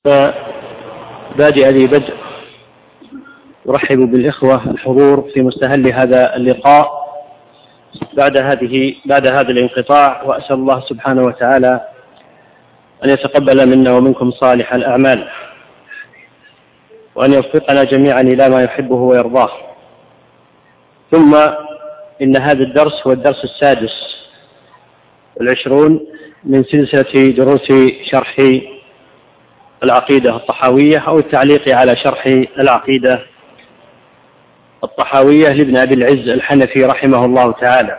بادئ ذي بدء أرحب بالإخوة الحضور في مستهل هذا اللقاء بعد هذا الانقطاع، وأسأل الله سبحانه وتعالى أن يتقبل منا ومنكم صالح الأعمال، وأن يوفقنا جميعا إلى ما يحبه ويرضاه. ثم إن هذا الدرس هو الدرس 26 من سلسلة دروس شرح العقيدة الطحاوية أو التعليق على شرح العقيدة الطحاوية لابن أبي العز الحنفي رحمه الله تعالى.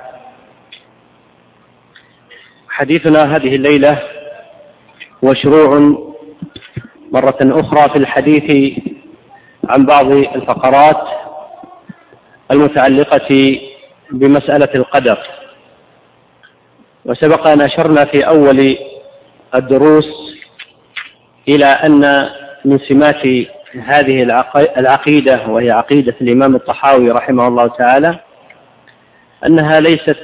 حديثنا هذه الليلة هو شروع مرة أخرى في الحديث عن بعض الفقرات المتعلقة بمسألة القدر. وسبق أن أشرنا في أول الدروس إلى أن من سمات هذه العقيدة، وهي عقيدة الإمام الطحاوي رحمه الله تعالى، أنها ليست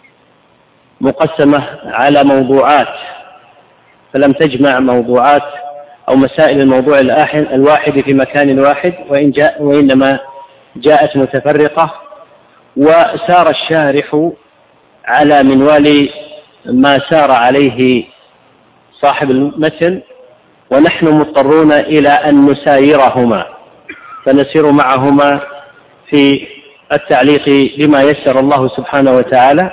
مقسمة على موضوعات، فلم تجمع موضوعات أو مسائل الموضوع الواحد في مكان واحد، وإنما جاءت متفرقة، وسار الشارح على منوال ما سار عليه صاحب المتن، ونحن مضطرون إلى أن نسايرهما، فنسير معهما في التعليق لما يسر الله سبحانه وتعالى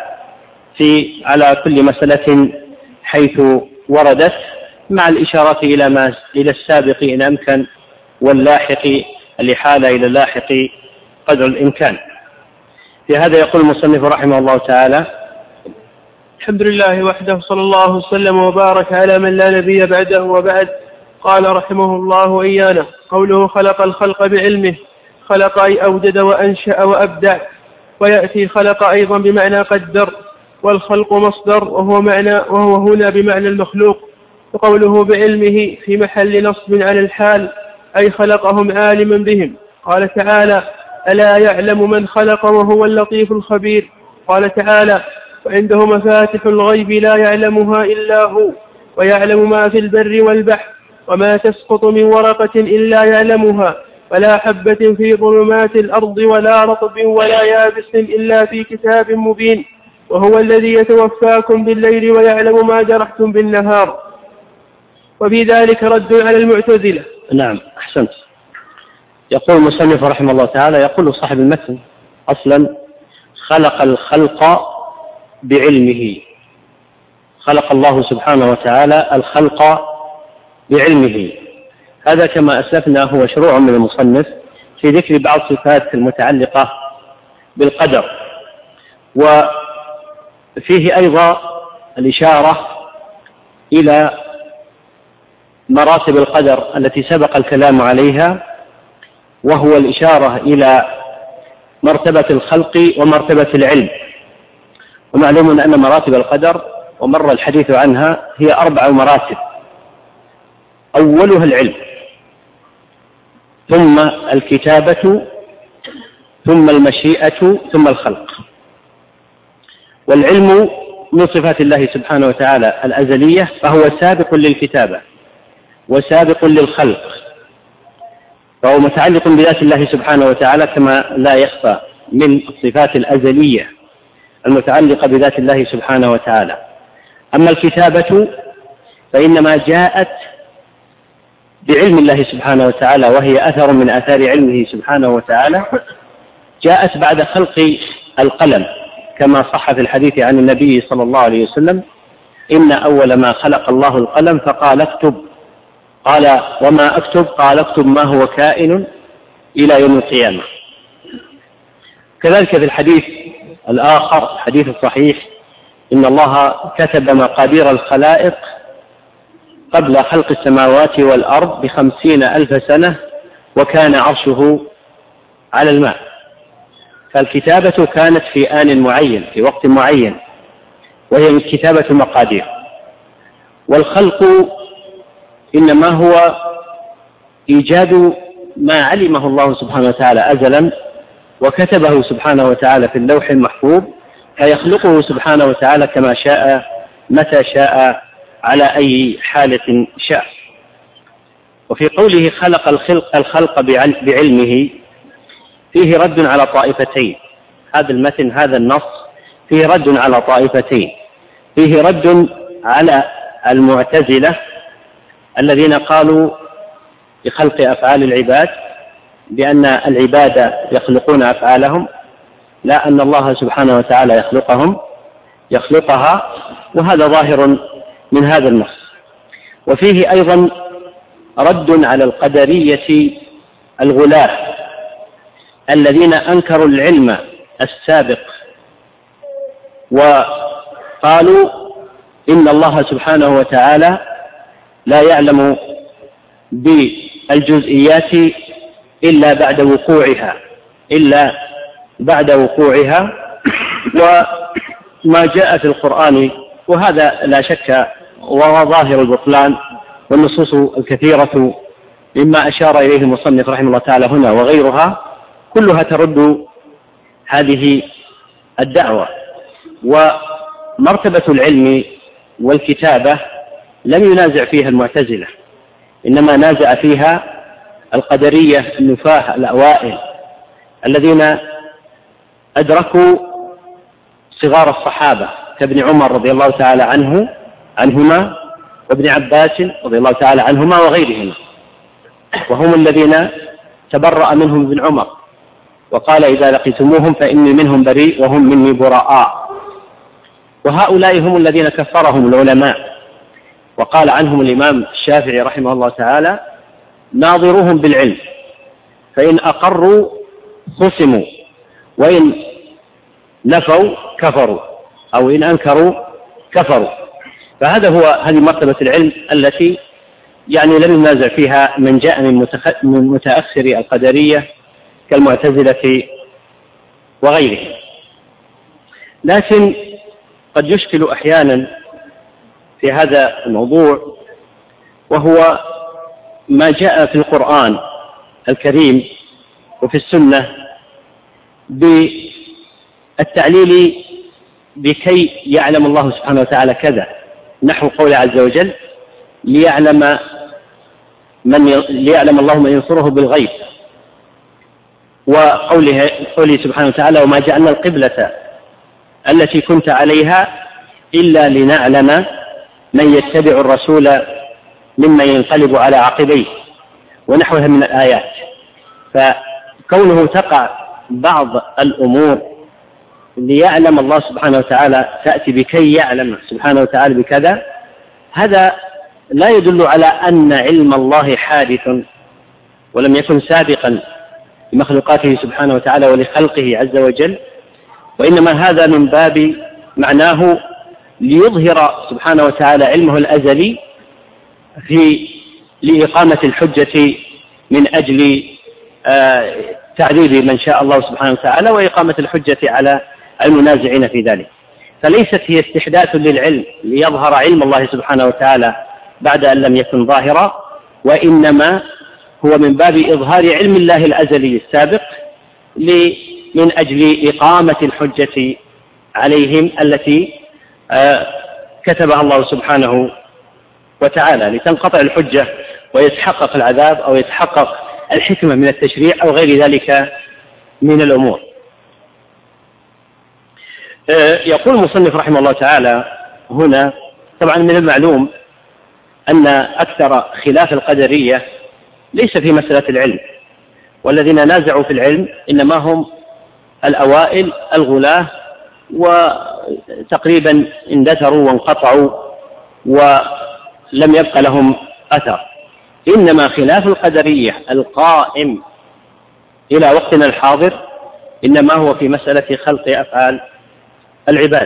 على كل مسألة حيث وردت، مع الإشارة إلى السابق إن أمكن، واللاحق الإحالة إلى اللاحق قدر الإمكان. في هذا يقول المصنف رحمه الله تعالى: الحمد لله وحده، صلى الله وسلم وبارك على من لا نبي بعده، وبعد. قال رحمه الله وإيانا: قوله خلق الخلق بعلمه، خلق أي أوجد وأنشأ وأبدع، ويأتي خلق أيضا بمعنى قدر، والخلق مصدر وهو هنا بمعنى المخلوق. وقوله بعلمه في محل نصب على الحال، أي خلقهم عالما بهم. قال تعالى: ألا يعلم من خلق وهو اللطيف الخبير. قال تعالى: وعنده مفاتح الغيب لا يعلمها إلا هو، ويعلم ما في البر والبحر، وما تسقط من ورقة إلا يعلمها، ولا حبة في ظلمات الأرض ولا رطب ولا يابس إلا في كتاب مبين. وهو الذي يتوفاكم بالليل ويعلم ما جرحتم بالنهار. وفي ذلك رد على المعتزلة. نعم، أحسنت. يقول المصنف رحمه الله تعالى، يقول صاحب المتن: أصلا خلق الخلق بعلمه، خلق الله سبحانه وتعالى الخلق بعلمه. هذا كما أسلفنا هو شروع من المصنف في ذكر بعض الصفات المتعلقة بالقدر، وفيه أيضا الإشارة إلى مراتب القدر التي سبق الكلام عليها، وهو الإشارة إلى مرتبة الخلق ومرتبة العلم. ومعلوم أن مراتب القدر ومر الحديث عنها هي 4 مراتب: أولها العلم، ثم الكتابة، ثم المشيئة، ثم الخلق. والعلم من صفات الله سبحانه وتعالى الأزلية، فهو سابق للكتابة وسابق للخلق، فهو متعلق بذات الله سبحانه وتعالى كما لا يخفى من الصفات الأزلية المتعلقة بذات الله سبحانه وتعالى. أما الكتابة فإنما جاءت بعلم الله سبحانه وتعالى، وهي أثر من آثار علمه سبحانه وتعالى، جاءت بعد خلق القلم، كما صح في الحديث عن النبي صلى الله عليه وسلم: إن أول ما خلق الله القلم فقال اكتب. قال: وما أكتب؟ قال: اكتب ما هو كائن إلى يوم القيامة. كذلك في الحديث الآخر، الحديث الصحيح: إن الله كتب مقادير الخلائق قبل خلق السماوات والأرض ب50,000 سنة، وكان عرشه على الماء. فالكتابة كانت في آن معين، في وقت معين، وهي كتابة المقادير. والخلق إنما هو إيجاد ما علمه الله سبحانه وتعالى أزلا، وكتبه سبحانه وتعالى في اللوح المحفوظ، فيخلقه سبحانه وتعالى كما شاء متى شاء على أي حالة شاء. وفي قوله خلق الخلق بعلمه فيه رد على طائفتين. هذا المتن، هذا النص فيه رد على طائفتين. فيه رد على المعتزلة الذين قالوا بخلق أفعال العباد بأن العباد يخلقون أفعالهم، لا أن الله سبحانه وتعالى يخلقها، وهذا ظاهر من هذا النص. وفيه أيضا رد على القدرية الغلاة الذين أنكروا العلم السابق وقالوا إن الله سبحانه وتعالى لا يعلم بالجزئيات إلا بعد وقوعها وما جاء في القرآن، وهذا لا شك وهو ظاهر البطلان، والنصوص الكثيرة مما أشار إليه المصنف رحمه الله تعالى هنا وغيرها كلها ترد هذه الدعوة. ومرتبة العلم والكتابة لم ينازع فيها المعتزلة، إنما نازع فيها القدرية النفاة الأوائل الذين أدركوا صغار الصحابة كابن عمر رضي الله تعالى عنهما وابن عباس رضي الله تعالى عنهما وغيرهما، وهم الذين تبرأ منهم ابن عمر وقال إذا لقيتموهم فإني منهم بريء وهم مني براء. وهؤلاء هم الذين كفرهم العلماء، وقال عنهم الإمام الشافعي رحمه الله تعالى ناظروهم بالعلم فإن أقروا خصموا وإن نفوا كفروا أو إن أنكروا كفروا. هذه مرتبة العلم التي يعني لم ينازع فيها من جاء من متأخر القدرية كالمعتزلة وغيرهم. لكن قد يشكل أحيانا في هذا الموضوع، وهو ما جاء في القرآن الكريم وفي السنة بالتعليل بكي يعلم الله سبحانه وتعالى كذا، نحو قول عز وجل ليعلم الله من ينصره بالغيب، وقوله سبحانه وتعالى وما جعلنا القبلة التي كنت عليها إلا لنعلم من يتبع الرسول ممن ينقلب على عقبيه، ونحوها من الآيات. فكونه تقع بعض الأمور ليعلم الله سبحانه وتعالى تأتي بكي يعلم سبحانه وتعالى بكذا، هذا لا يدل على أن علم الله حادث ولم يكن سابقا لمخلوقاته سبحانه وتعالى ولخلقه عز وجل، وإنما هذا من باب معناه ليظهر سبحانه وتعالى علمه الأزلي لإقامة الحجة من أجل تعذيب من شاء الله سبحانه وتعالى وإقامة الحجة على المنازعين في ذلك. فليست هي استحداث للعلم ليظهر علم الله سبحانه وتعالى بعد أن لم يكن ظاهرا، وإنما هو من باب إظهار علم الله الأزلي السابق من أجل إقامة الحجة عليهم التي كتبها الله سبحانه وتعالى، لتنقطع الحجة ويتحقق العذاب أو يتحقق الحكمة من التشريع أو غير ذلك من الأمور. يقول المصنف رحمه الله تعالى هنا، طبعا من المعلوم أن أكثر خلاف القدرية ليس في مسألة العلم، والذين نازعوا في العلم إنما هم الأوائل الغلاة، وتقريبا اندثروا وانقطعوا ولم يبق لهم أثر. إنما خلاف القدرية القائم إلى وقتنا الحاضر إنما هو في مسألة خلق أفعال العباد،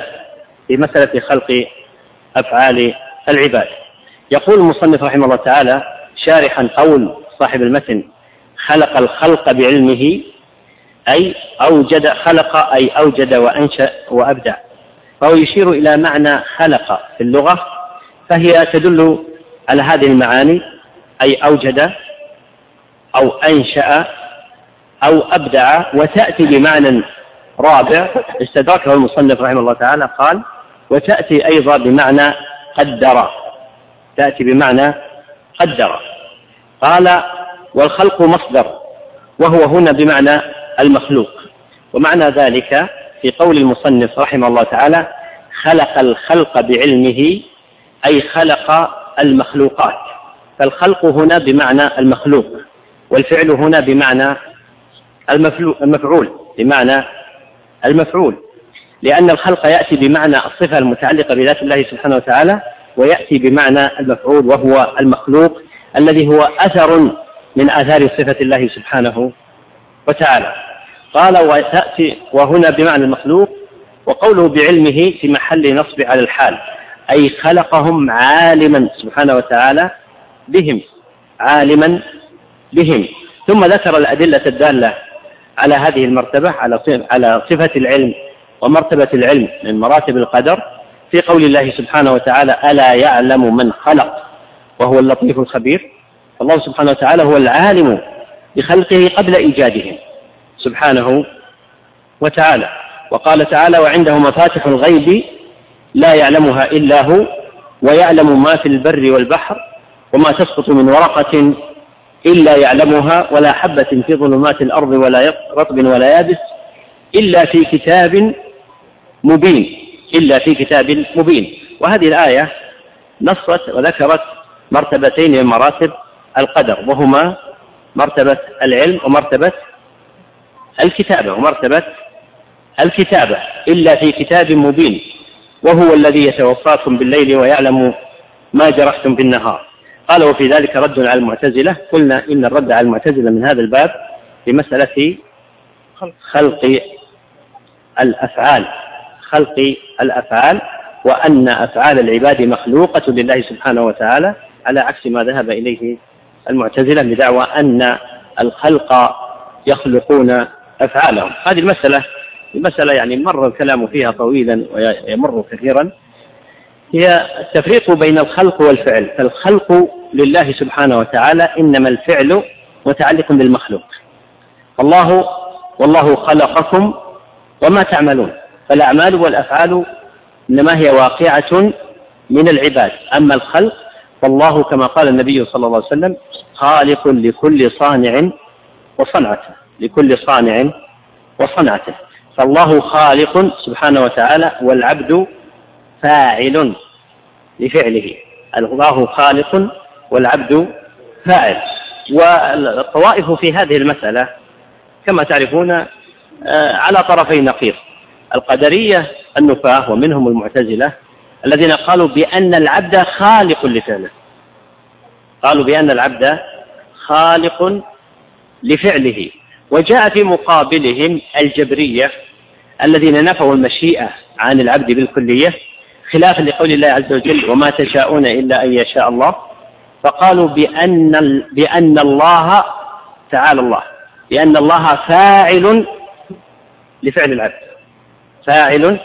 يقول المصنف رحمه الله تعالى شارحا قول صاحب المتن خلق الخلق بعلمه أي أوجد، خلق أي أوجد وأنشأ وأبدع، فهو يشير إلى معنى خلق في اللغة، فهي تدل على هذه المعاني، أي أوجد أو أنشأ أو أبدع، وتأتي بمعنى رابع استدركه المصنف رحمه الله تعالى، قال وتأتي أيضا بمعنى قدر، قال والخلق مصدر، وهو هنا بمعنى المخلوق. ومعنى ذلك في قول المصنف رحمه الله تعالى خلق الخلق بعلمه، أي خلق المخلوقات. فالخلق هنا بمعنى المخلوق، والفعل هنا بمعنى المفعول، بمعنى المفعول، لأن الخلق يأتي بمعنى الصفة المتعلقة بذات الله سبحانه وتعالى، ويأتي بمعنى المفعول وهو المخلوق الذي هو أثر من آثار صفة الله سبحانه وتعالى. قال وتأتي وهنا بمعنى المخلوق، وقوله بعلمه في محل نصب على الحال، أي خلقهم عالما سبحانه وتعالى بهم، عالما بهم. ثم ذكر الأدلة الدالة على هذه المرتبة، على صفة العلم ومرتبة العلم من مراتب القدر، في قول الله سبحانه وتعالى ألا يعلم من خلق وهو اللطيف الخبير. الله سبحانه وتعالى هو العالم بخلقه قبل إيجادهم سبحانه وتعالى. وقال تعالى وعنده مفاتح الغيب لا يعلمها إلا هو ويعلم ما في البر والبحر وما تسقط من ورقة إلا يعلمها ولا حبة في ظلمات الأرض ولا رطب ولا يابس إلا في كتاب مبين، إلا في كتاب مبين. وهذه الآية نصت وذكرت مرتبتين من مراتب القدر، وهما مرتبة العلم ومرتبة الكتابة. ومرتبة الكتابة إلا في كتاب مبين، وهو الذي يتوفاكم بالليل ويعلم ما جرحتم بالنهار. قال وفي ذلك رد على المعتزلة. قلنا إن الرد على المعتزلة من هذا الباب في مسألة خلق الأفعال، وأن أفعال العباد مخلوقة لله سبحانه وتعالى، على عكس ما ذهب إليه المعتزلة بدعوى أن الخلق يخلقون أفعالهم. هذه المسألة يعني مر الكلام فيها طويلا ويمر كثيرا، هي التفريق بين الخلق والفعل. فالخلق لله سبحانه وتعالى، إنما الفعل متعلق بالمخلوق. والله خلقكم وما تعملون، فالأعمال والأفعال إنما هي واقعة من العباد. أما الخلق فالله كما قال النبي صلى الله عليه وسلم خالق لكل صانع وصنعته، لكل صانع وصنعته. فالله خالق سبحانه وتعالى والعبد فاعل لفعله. الله خالق والعبد فاعل. والطوائف في هذه المسألة كما تعرفون على طرفي نقيض. القدرية النفاة ومنهم المعتزلة الذين قالوا بأن العبد خالق لفعله، قالوا بأن العبد خالق لفعله. وجاء في مقابلهم الجبرية الذين نفوا المشيئة عن العبد بالكلية، خلافا لقول الله عز وجل وما تشاءون إلا أن يشاء الله. فقالوا بأن الله تعالى الله بأن الله فاعل لفعل العبد، فاعل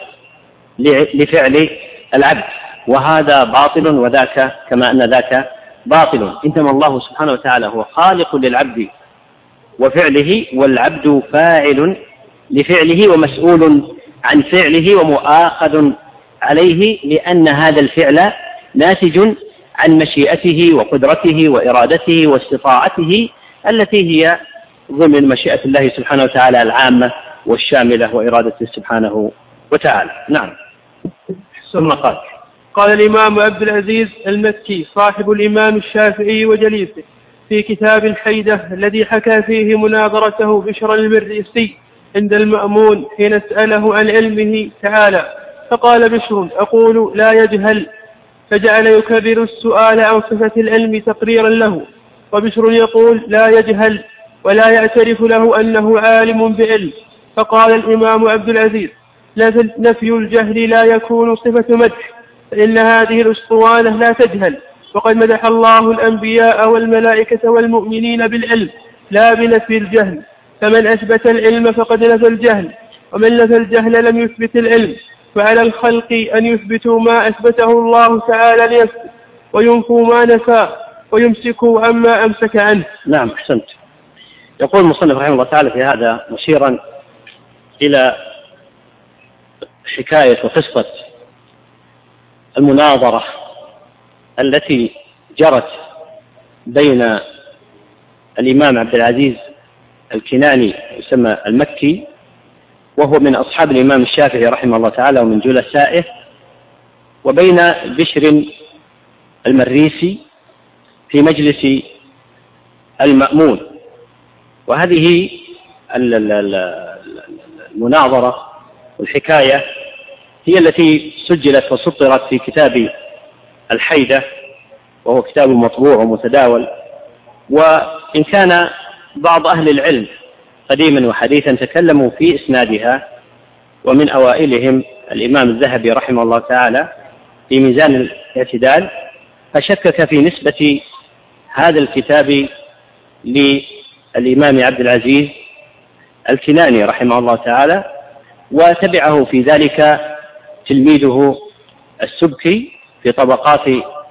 لفعل العبد، وهذا باطل وذاك كما أن ذاك باطل. إنما الله سبحانه وتعالى هو خالق للعبد وفعله، والعبد فاعل لفعله ومسؤول عن فعله ومؤاخذ عليه، لأن هذا الفعل ناتج عن مشيئته وقدرته وإرادته واستطاعته التي هي ضمن مشيئة الله سبحانه وتعالى العامة والشاملة وإرادته سبحانه وتعالى. نعم. ثم قال الإمام عبد العزيز المكي صاحب الإمام الشافعي وجليسه في كتاب الحيدة الذي حكى فيه مناظرته بشر المريسي عند المأمون حين سأله عن علمه تعالى، فقال بشر أقول لا يجهل، فجعل يكرر السؤال عن صفة العلم تقريرا له، وبشر يقول لا يجهل ولا يعترف له أنه عالم بعلم. فقال الإمام عبد العزيز نفي الجهل لا يكون صفة مدح، فإن هذه الأسطوانة لا تجهل، وقد مدح الله الأنبياء والملائكة والمؤمنين بالعلم لا بنفي الجهل، فمن أثبت العلم فقد نفى الجهل، ومن نفى الجهل لم يثبت العلم. فعلى الخلق أن يثبتوا ما أثبته الله تعالى ليثبت، وينفوا ما نفى، ويمسكوا عما أمسك عنه. نعم أحسنت. يقول المصنف رحمه الله تعالى في هذا مشيرا إلى حكاية وقصة المناظرة التي جرت بين الإمام عبد العزيز الكناني يسمى المكي، وهو من أصحاب الإمام الشافعي رحمه الله تعالى ومن جلسائه، وبين بشر المريسي في مجلس المأمون. وهذه المناظرة والحكاية هي التي سجلت وسطرت في كتاب الحيدة، وهو كتاب مطبوع ومتداول. وإن كان بعض أهل العلم قديما وحديثا تكلموا في إسنادها، ومن أوائلهم الإمام الذهبي رحمه الله تعالى في ميزان الاعتدال، فشكك في نسبة هذا الكتاب للإمام عبد العزيز الكناني رحمه الله تعالى، وتبعه في ذلك تلميذه السبكي في طبقات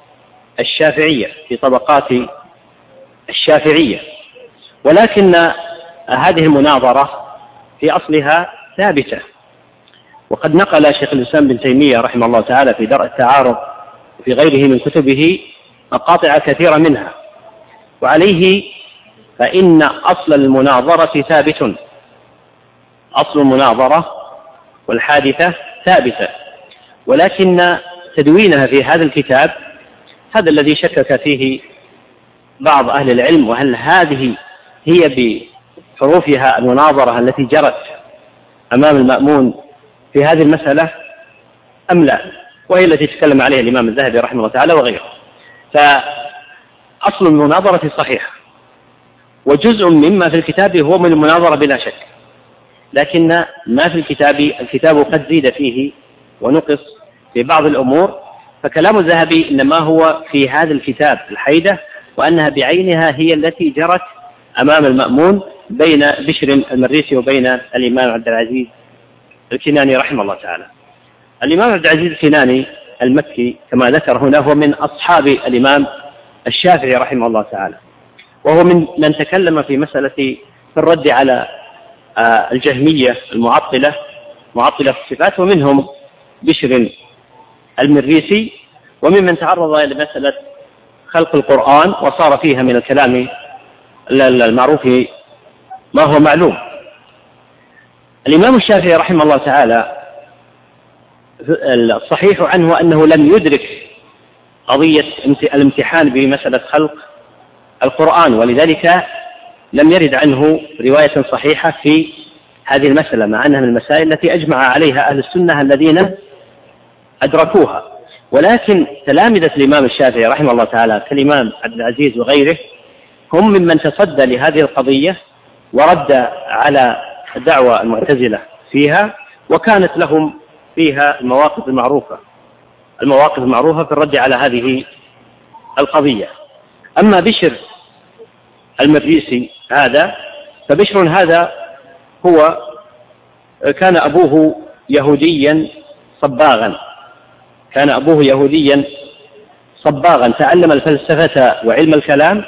الشافعية. ولكن هذه المناظرة في أصلها ثابتة، وقد نقل شيخ الإسلام بن تيمية رحمه الله تعالى في درء التعارض وفي غيره من كتبه مقاطع كثيرة منها. وعليه فإن أصل المناظرة ثابت، أصل المناظرة والحادثة ثابتة، ولكن تدوينها في هذا الكتاب هذا الذي شكك فيه بعض أهل العلم، وهل هذه هي بحروفها المناظرة التي جرت أمام المأمون في هذه المسألة أم لا، وهي التي تكلم عليها الإمام الذهبي رحمه الله تعالى وغيره. فأصل المناظرة صحيح، وجزء مما في الكتاب هو من المناظرة بلا شك، لكن ما في الكتاب قد زيد فيه ونقص في بعض الأمور. فكلام الذهبي إنما هو في هذا الكتاب الحيدة، وأنها بعينها هي التي جرت أمام المأمون بين بشر المريسي وبين الإمام عبد العزيز الكناني رحمه الله تعالى. الإمام عبد العزيز الكناني المكي كما ذكر هنا هو من أصحاب الإمام الشافعي رحمه الله تعالى، وهو من تكلم في مسألة في الرد على الجهمية المعطلة في الصفات، ومنهم بشر المريسي، وممن تعرض إلى مسألة خلق القرآن وصار فيها من الكلام المعروف ما هو معلوم. الإمام الشافعي رحمه الله تعالى الصحيح عنه أنه لم يدرك قضية الامتحان بمسألة خلق القرآن، ولذلك لم يرد عنه رواية صحيحة في هذه المسألة، مع أنها من المسائل التي أجمع عليها أهل السنة الذين أدركوها. ولكن تلامذة الإمام الشافعي رحمه الله تعالى كالإمام عبد العزيز وغيره هم ممن تصدى لهذه القضية ورد على الدعوة المعتزلة فيها، وكانت لهم فيها المواقف المعروفة في الرد على هذه القضية. أما بشر المريسي فبشر هذا هو كان أبوه يهوديا صباغا، تعلم الفلسفة وعلم الكلام،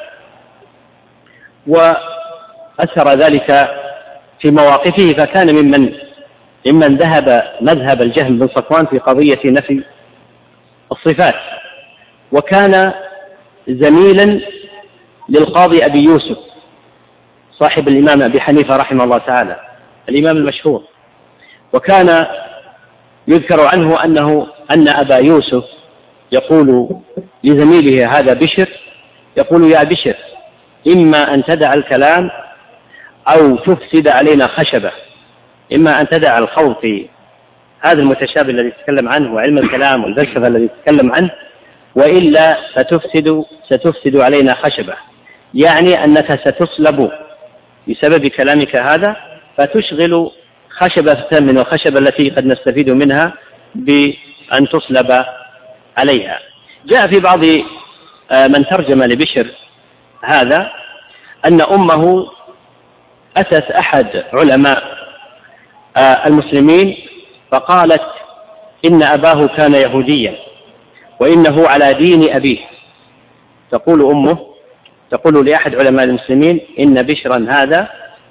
وأثر ذلك في مواقفه، فكان ممن ذهب مذهب الجهم بن صفوان في قضية نفي الصفات، وكان زميلا للقاضي أبي يوسف صاحب الإمام أبي حنيفة رحمه الله تعالى الإمام المشهور. وكان يذكر عنه أن أبا يوسف يقول لزميله هذا بشر، يقول: يا بشر، إما أن تدع الكلام أو تفسد علينا خشبة، إما أن تدع الخوض في هذا المتشابه الذي تتكلم عنه وعلم الكلام والفلسفة الذي تتكلم عنه، وإلا ستفسد علينا خشبة، يعني أنك ستصلب بسبب كلامك هذا، فتشغل خشبة من الخشبة التي قد نستفيد منها بأن تصلب عليها. جاء في بعض من ترجم لبشر هذا أن أمه أتت أحد علماء المسلمين فقالت إن أباه كان يهوديا وإنه على دين أبيه. تقول أمه تقول لأحد علماء المسلمين إن بشرا هذا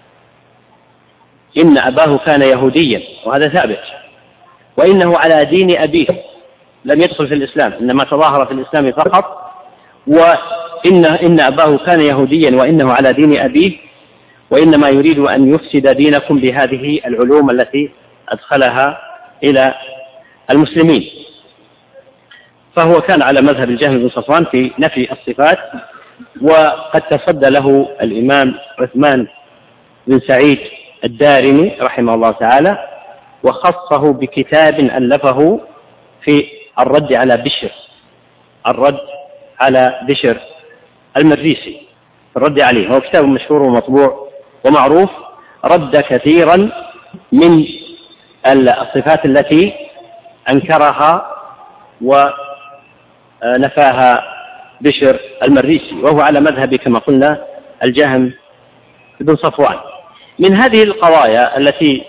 إن أباه كان يهوديا، وهذا ثابت، وإنه على دين أبيه، لم يدخل في الإسلام، إنما تظاهر في الإسلام فقط، إن أباه كان يهوديا وإنه على دين أبيه وإنما يريد أن يفسد دينكم بهذه العلوم التي أدخلها إلى المسلمين. فهو كان على مذهب الجهم بن صفوان في نفي الصفات، وقد تصدى له الإمام عثمان بن سعيد الدارمي رحمه الله تعالى، وخصه بكتاب ألفه في الرد على بشر المريسي، الرد عليه. هو كتاب مشهور ومطبوع ومعروف، رد كثيرا من الصفات التي أنكرها ونفاها بشر المريسي، وهو على مذهب كما قلنا الجهم بن صفوان. من هذه القضايا التي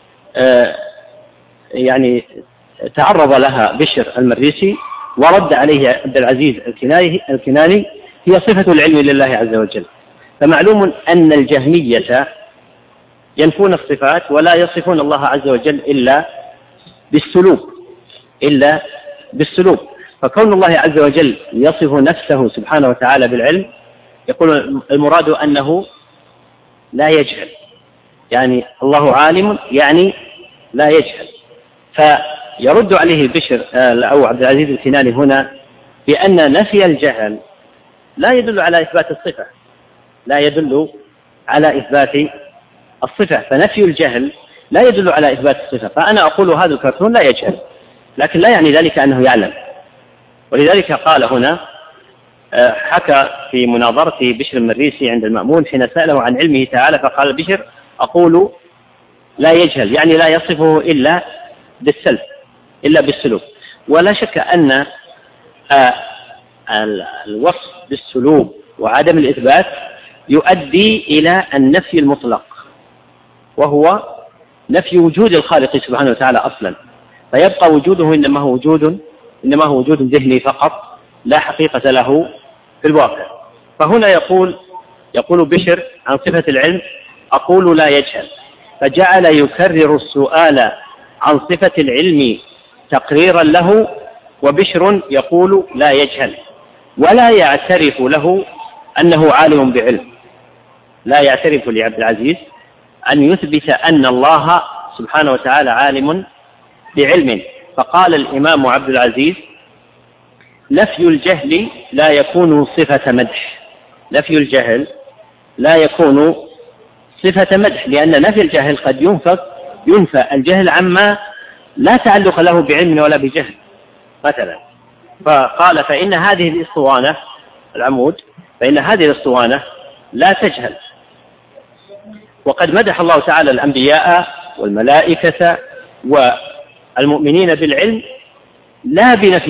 يعني تعرض لها بشر المريسي ورد عليه عبد العزيز الكناني هي صفة العلم لله عز وجل. فمعلوم أن الجهمية ينفون الصفات ولا يصفون الله عز وجل إلا بالسلوك. فكون الله عز وجل يصف نفسه سبحانه وتعالى بالعلم، يقول المراد أنه لا يجهل، يعني الله عالم يعني لا يجهل. فيرد عليه بشر أو عبد العزيز الكناني هنا بأن نفي الجهل لا يدل على إثبات الصفة، فنفي الجهل لا يدل على إثبات الصفة. فأنا أقول هذا الكرتون لا يجهل، لكن لا يعني ذلك أنه يعلم. ولذلك قال هنا، حكى في مناظرة بشر المريسي عند المأمون حين سأله عن علمه تعالى، فقال بشر: أقول لا يجهل يعني لا يصفه إلا بالسلوك. ولا شك أن الوصف بالسلوك وعدم الإثبات يؤدي إلى النفي المطلق، وهو نفي وجود الخالق سبحانه وتعالى أصلا، فيبقى وجوده إنما هو وجود ذهني فقط لا حقيقة له في الواقع. فهنا يقول بشر عن صفة العلم: أقول لا يجهل، فجعل يكرر السؤال عن صفة العلم تقريرا له، وبشر يقول لا يجهل ولا يعترف له أنه عالم بعلم. لا يعترف لعبد العزيز أن يثبت أن الله سبحانه وتعالى عالم بعلم. فقال الإمام عبد العزيز: نفي الجهل لا يكون صفة مدح. نفي الجهل لا يكون صفة مدح، لأن نفي الجهل قد ينفى الجهل عما لا تعلق له بعلم ولا بجهل مثلا. فقال: فإن هذه الأسطوانة العمود، فإن هذه الأسطوانة لا تجهل. وقد مدح الله تعالى الأنبياء والملائكة والمؤمنين بالعلم لا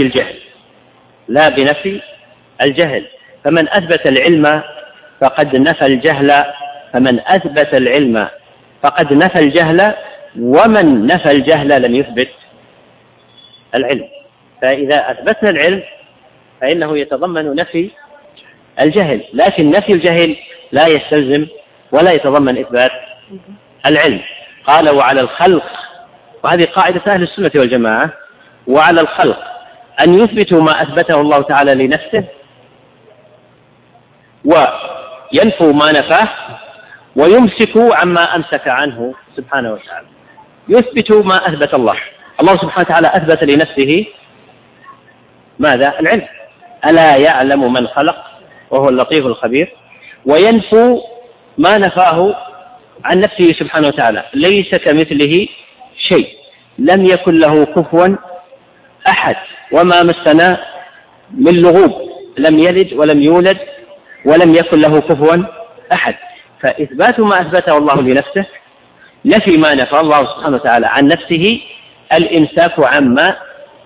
بنفي الجهل. فمن أثبت العلم فقد نفى الجهل، فمن أثبت العلم فقد نفى الجهل، ومن نفى الجهل لم يثبت العلم. فإذا أثبتنا العلم فإنه يتضمن نفي الجهل، لكن نفي الجهل لا يستلزم ولا يتضمن إثبات العلم. قال: وعلى الخلق، وهذه قاعدة أهل السنة والجماعة، وعلى الخلق أن يثبتوا ما أثبته الله تعالى لنفسه وينفوا ما نفاه، ويمسكوا عما أمسك عنه سبحانه وتعالى. يثبتوا ما أثبت الله سبحانه وتعالى أثبت لنفسه ماذا؟ العلم. ألا يعلم من خلق وهو اللطيف الخبير. وينفوا ما نفاه عن نفسه سبحانه وتعالى: ليس كمثله شيء، لم يكن له كفوا أحد، وما مسنا من لغوب، لم يلد ولم يولد ولم يكن له كفوا أحد. فإثبات ما أثبته الله لنفسه، نفي ما نفى الله سبحانه وتعالى عن نفسه، الإمساك عما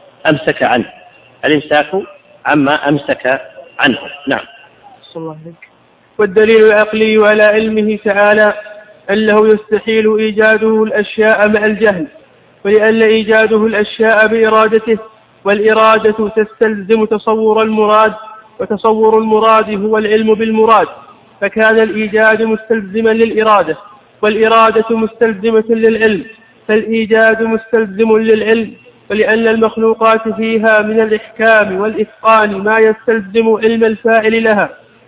أمسك عنه. نعم. صلى الله عليك. والدليل العقلي على علمه تعالى أنه يستحيل إيجاده الأشياء مع الجهل، ولأن إيجاده الأشياء بإرادته، والإرادة تستلزم تصور المراد، وتصور المراد هو العلم بالمراد، فكان الإيجاد مستلزما للإرادة، والإرادة مستلزمة للعلم، فالإيجاد مستلزم للعلم. ولأن المخلوقات فيها من الإحكام والإتقان ما يستلزم علم الفاعل لها،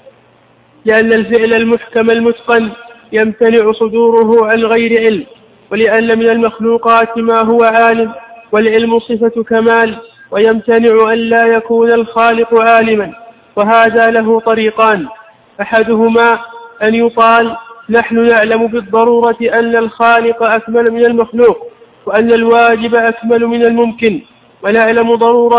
لأن الفعل المحكم المتقن يمتنع صدوره عن غير علم، ولأن من المخلوقات ما هو عالم والعلم صفة كمال، ويمتنع أن لا يكون الخالق عالما. وهذا له طريقان: أحدهما أن يقال نحن نعلم بالضرورة أن الخالق أكمل من المخلوق، وأن الواجب أكمل من الممكن، ونعلم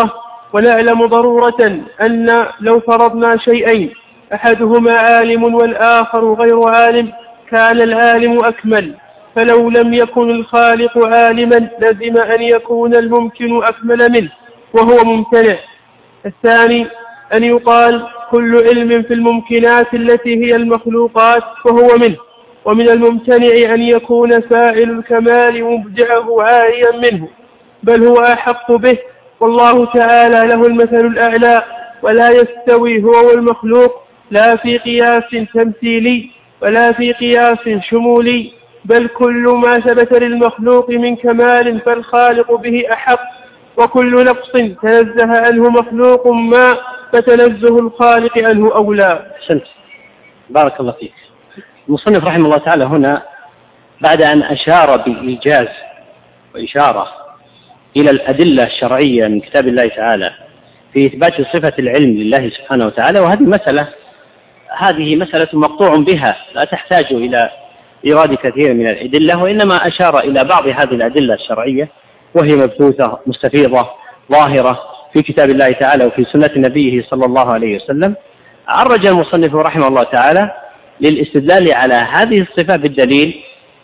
ضرورة أن لو فرضنا شيئين أحدهما عالم والآخر غير عالم كان العالم أكمل، فلو لم يكن الخالق عالما لزم أن يكون الممكن أكمل منه وهو ممتنع. الثاني أن يقال كل علم في الممكنات التي هي المخلوقات فهو منه، ومن الممتنع أن يكون فاعل الكمال مبدعه عاريا منه، بل هو أحق به، والله تعالى له المثل الأعلى، ولا يستوي هو والمخلوق لا في قياس تمثيلي ولا في قياس شمولي، بل كل ما ثبت للمخلوق من كمال فالخالق به أحق، وكل نقص تنزه عنه مخلوق ما فتنزه الخالق عنه أولى. أحسنت، بارك الله فيك. المصنف رحمه الله تعالى هنا بعد أن أشار بإيجاز وإشارة إلى الأدلة الشرعية من كتاب الله تعالى في إثبات صفة العلم لله سبحانه وتعالى، وهذه مسألة مقطوع بها لا تحتاج إلى إيراد كثير من الأدلة، وإنما أشار إلى بعض هذه الأدلة الشرعية وهي مبثوثة مستفيضة ظاهرة في كتاب الله تعالى وفي سنة نبيه صلى الله عليه وسلم. عرج المصنف رحمه الله تعالى للاستدلال على هذه الصفة بالدليل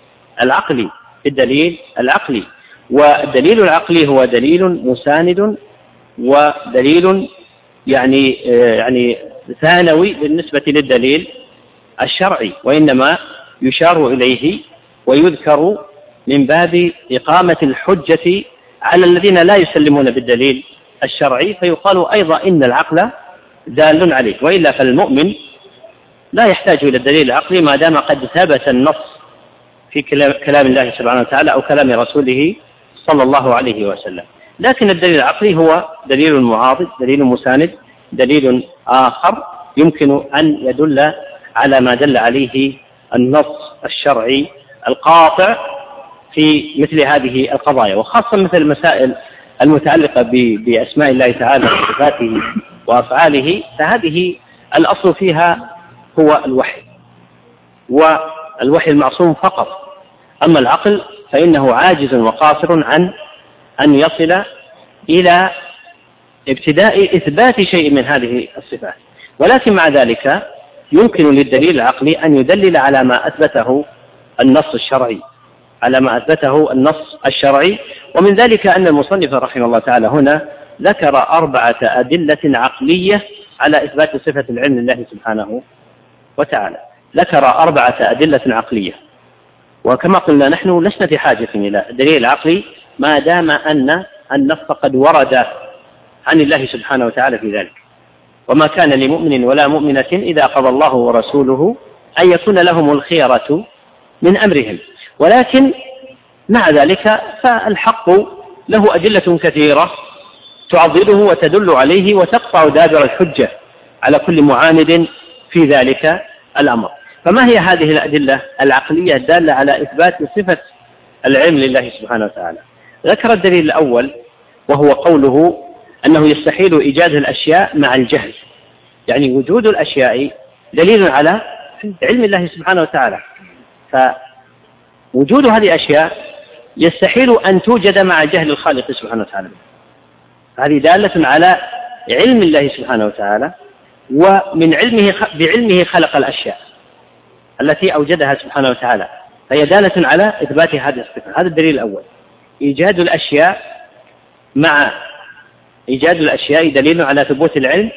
العقلي، والدليل العقلي هو دليل مساند ودليل يعني ثانوي بالنسبة للدليل الشرعي، وإنما يشار إليه ويذكر من باب إقامة الحجة على الذين لا يسلمون بالدليل الشرعي، فيقال أيضا إن العقل دال عليه، وإلا فالمؤمن لا يحتاج إلى الدليل العقلي ما دام قد ثبت النص في كلام الله سبحانه وتعالى أو كلام رسوله صلى الله عليه وسلم. لكن الدليل العقلي هو دليل معاضد، دليل مساند، دليل آخر يمكن أن يدل على ما دل عليه النص الشرعي القاطع في مثل هذه القضايا، وخاصة مثل المسائل المتعلقة بأسماء الله تعالى وصفاته وأفعاله، فهذه الأصل فيها هو والوحي المعصوم فقط. أما العقل فإنه عاجز وقاصر عن أن يصل إلى ابتداء إثبات شيء من هذه الصفات، ولكن مع ذلك يمكن للدليل العقلي أن يدلل على ما أثبته النص الشرعي، ومن ذلك أن المصنف رحمه الله تعالى هنا ذكر 4 أدلة عقلية على إثبات صفة العلم لله سبحانه وتعالى. ذكر 4 أدلة عقلية، وكما قلنا نحن لسنا في حاجة إلى الدليل العقلي ما دام أن النص قد ورد عن الله سبحانه وتعالى في ذلك، وما كان لمؤمن ولا مؤمنة إذا قضى الله ورسوله أن يكون لهم الخيرة من أمرهم. ولكن مع ذلك فالحق له أدلة كثيرة تعضده وتدل عليه وتقطع دابر الحجة على كل معاند في ذلك الأمر. فما هي هذه الأدلة العقلية الدالة على إثبات صفة العلم لله سبحانه وتعالى؟ ذكر الدليل الأول وهو قوله أنه يستحيل إيجاد الأشياء مع الجهل، يعني وجود الأشياء دليل على علم الله سبحانه وتعالى، فوجود هذه الأشياء يستحيل أن توجد مع جهل الخالق سبحانه وتعالى. هذه دالة على علم الله سبحانه وتعالى، ومن بعلمه خلق الأشياء التي أوجدها سبحانه وتعالى، فهي دالة على إثبات هذه الصفة. هذا الدليل الأول. إيجاد الأشياء دليل على ثبوت العلم،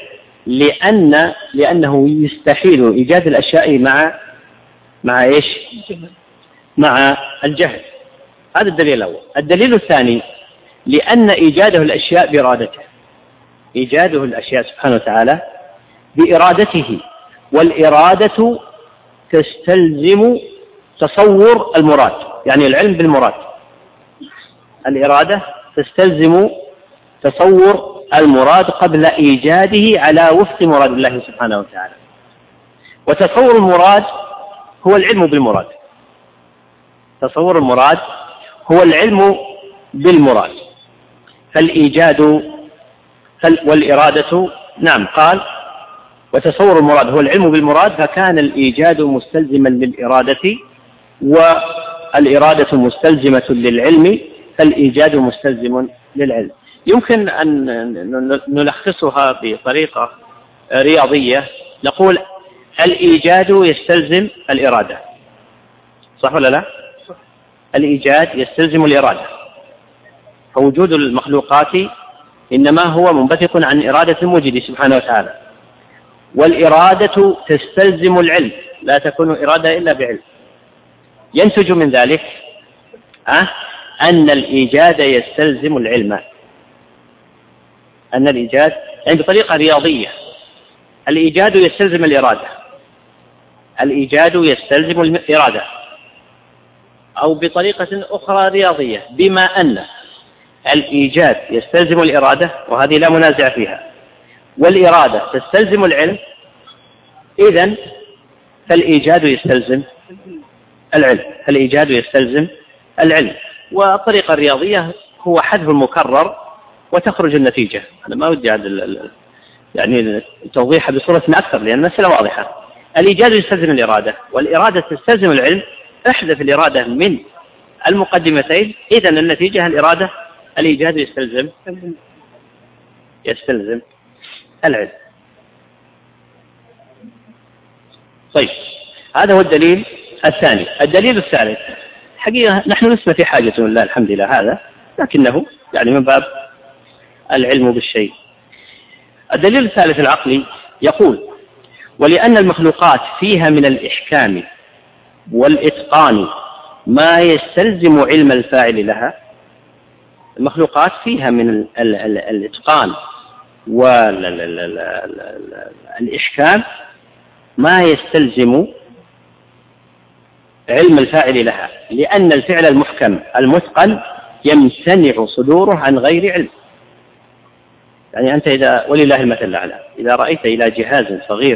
لأنه يستحيل إيجاد الأشياء مع إيش؟ مع الجهل. هذا الدليل الأول. الدليل الثاني لأن إيجاده الأشياء بإرادته، إيجاده الأشياء سبحانه وتعالى بإرادته، والإرادة تستلزم تصور المراد، يعني العلم بالمراد. الإرادة تستلزم تصور المراد قبل إيجاده على وفق مراد الله سبحانه وتعالى. وتصور المراد هو العلم بالمراد. تصور المراد هو العلم بالمراد. فالإيجاد والإرادة، نعم، قال وتصور المراد هو العلم بالمراد، فكان الإيجاد مستلزما للإرادة والإرادة مستلزمة للعلم، فالإيجاد مستلزم للعلم. يمكن أن نلخصها بطريقة رياضية، نقول الإيجاد يستلزم الإرادة، صح ولا لا؟ الإيجاد يستلزم الإرادة، فوجود المخلوقات إنما هو منبثق عن إرادة الموجد سبحانه وتعالى، والإرادة تستلزم العلم، لا تكون إرادة إلا بعلم. ينتج من ذلك أن الإيجاد يستلزم العلم، أن الإيجاد يعني بطريقة رياضية الإيجاد يستلزم الإرادة، الإيجاد يستلزم الإرادة، أو بطريقة أخرى رياضية بما أن الإيجاد يستلزم الإرادة، وهذه لا منازع فيها، والإرادة تستلزم العلم، إذن فالإيجاد يستلزم العلم، فالإيجاد يستلزم العلم. والطريقة الرياضية هو حذف المكرر وتخرج النتيجة. أنا ما ودي يعني توضيحها بصورة أكثر لأن المسألة واضحة. الإيجاد يستلزم الإرادة والإرادة تستلزم العلم، احذف الإرادة من المقدمتين، إذن النتيجة الإرادة، الإيجاد يستلزم العلم. طيب، هذا هو الدليل الثاني. الدليل الثالث، حقيقة نحن لسنا في حاجة لله الحمد لله هذا، لكنه يعني من باب العلم بالشيء. الدليل الثالث العقلي يقول: ولأن المخلوقات فيها من الإحكام والإتقان ما يستلزم علم الفاعل لها. المخلوقات فيها من الإتقان والإحكام ما يستلزم علم الفاعل لها، لأن الفعل المحكم المتقن يمتنع صدوره عن غير علم. يعني أنت إذا، ولله المثل الأعلى، إذا رأيت إلى جهاز صغير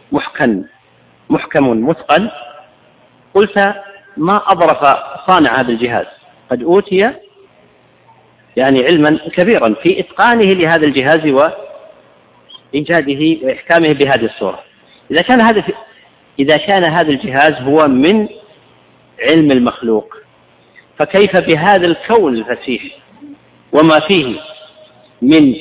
محكم متقن، قلت ما أظرف صانع هذا الجهاز، قد أوتي يعني علما كبيرا في إتقانه لهذا الجهاز وإيجاده وإحكامه بهذه الصورة. إذا كان هذا الجهاز هو من علم المخلوق، فكيف بهذا الكون الفسيح وما فيه من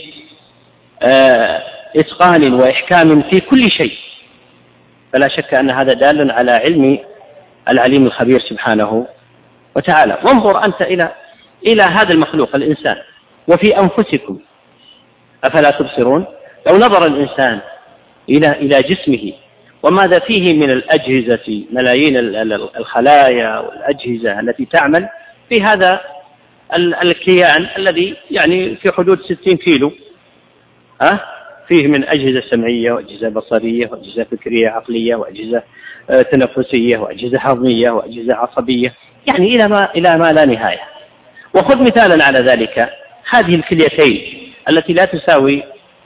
إتقان وإحكام في كل شيء؟ فلا شك أن هذا دال على علم العليم الخبير سبحانه وتعالى. وانظر أنت إلى هذا المخلوق الإنسان، وفي أنفسكم أفلا تبصرون. لو نظر الإنسان إلى جسمه وماذا فيه من الأجهزة، ملايين الخلايا والأجهزة التي تعمل في هذا الكيان الذي يعني في حدود 60 كيلو، فيه من أجهزة سمعية وأجهزة بصرية وأجهزة فكرية عقلية وأجهزة تنفسية وأجهزة هضمية وأجهزة عصبية، يعني إلى ما لا نهاية. وخذ مثالا على ذلك هذه الكليتين التي لا تساوي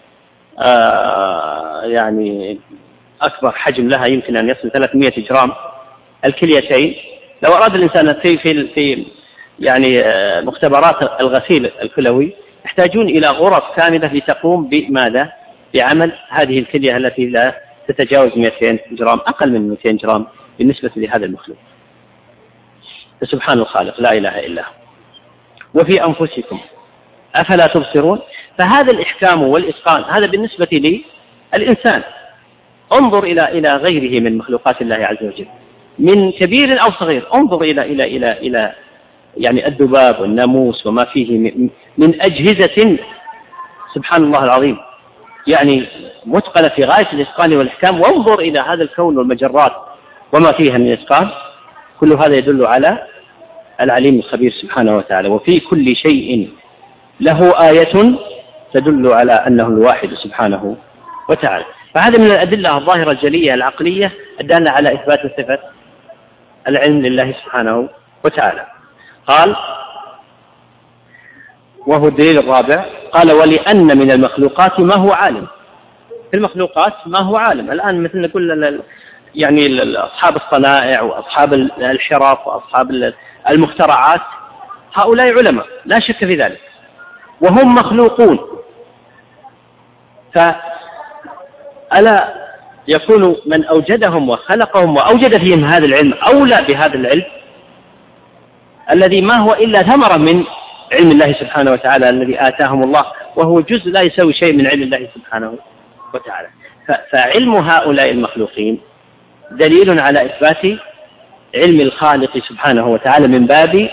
يعني أكبر حجم لها يمكن أن يصل 300 جرام. الكليتين لو أراد الإنسان في يعني مختبرات الغسيل الكلوي يحتاجون إلى غرف كاملة لتقوم بماذا؟ بعمل هذه الكلية التي لا تتجاوز 200 جرام، أقل من 200 جرام بالنسبة لهذا المخلوق. فسبحان الخالق لا إله إلا هو. وفي أنفسكم أفلا تبصرون. فهذا الإحكام والإتقان هذا بالنسبة للإنسان. انظر إلى غيره من مخلوقات الله عز وجل من كبير أو صغير، انظر إلى يعني الذباب والناموس وما فيه من أجهزة سبحان الله العظيم، يعني متقنة في غاية الإتقان والإحكام. وانظر إلى هذا الكون والمجرات وما فيها من إتقان، كل هذا يدل على العليم الخبير سبحانه وتعالى. وفي كل شيء له آية تدل على أنه الواحد سبحانه وتعالى. فهذا من الأدلة الظاهرة الجلية العقلية الدالة على إثبات صفة العلم لله سبحانه وتعالى. قال: وهو الدليل الرابع، قال: ولأن من المخلوقات ما هو عالم. في المخلوقات ما هو عالم. الآن مثل نقول يعني أصحاب الصنائع وأصحاب الحرف وأصحاب المخترعات، هؤلاء علماء لا شك في ذلك، وهم مخلوقون، فألا يكون من أوجدهم وخلقهم وأوجد فيهم هذا العلم أولى بهذا العلم الذي ما هو إلا ثمرة من علم الله سبحانه وتعالى الذي آتاهم الله، وهو جزء لا يساوي شيء من علم الله سبحانه وتعالى. فعلم هؤلاء المخلوقين دليل على إثبات علم الخالق سبحانه وتعالى من باب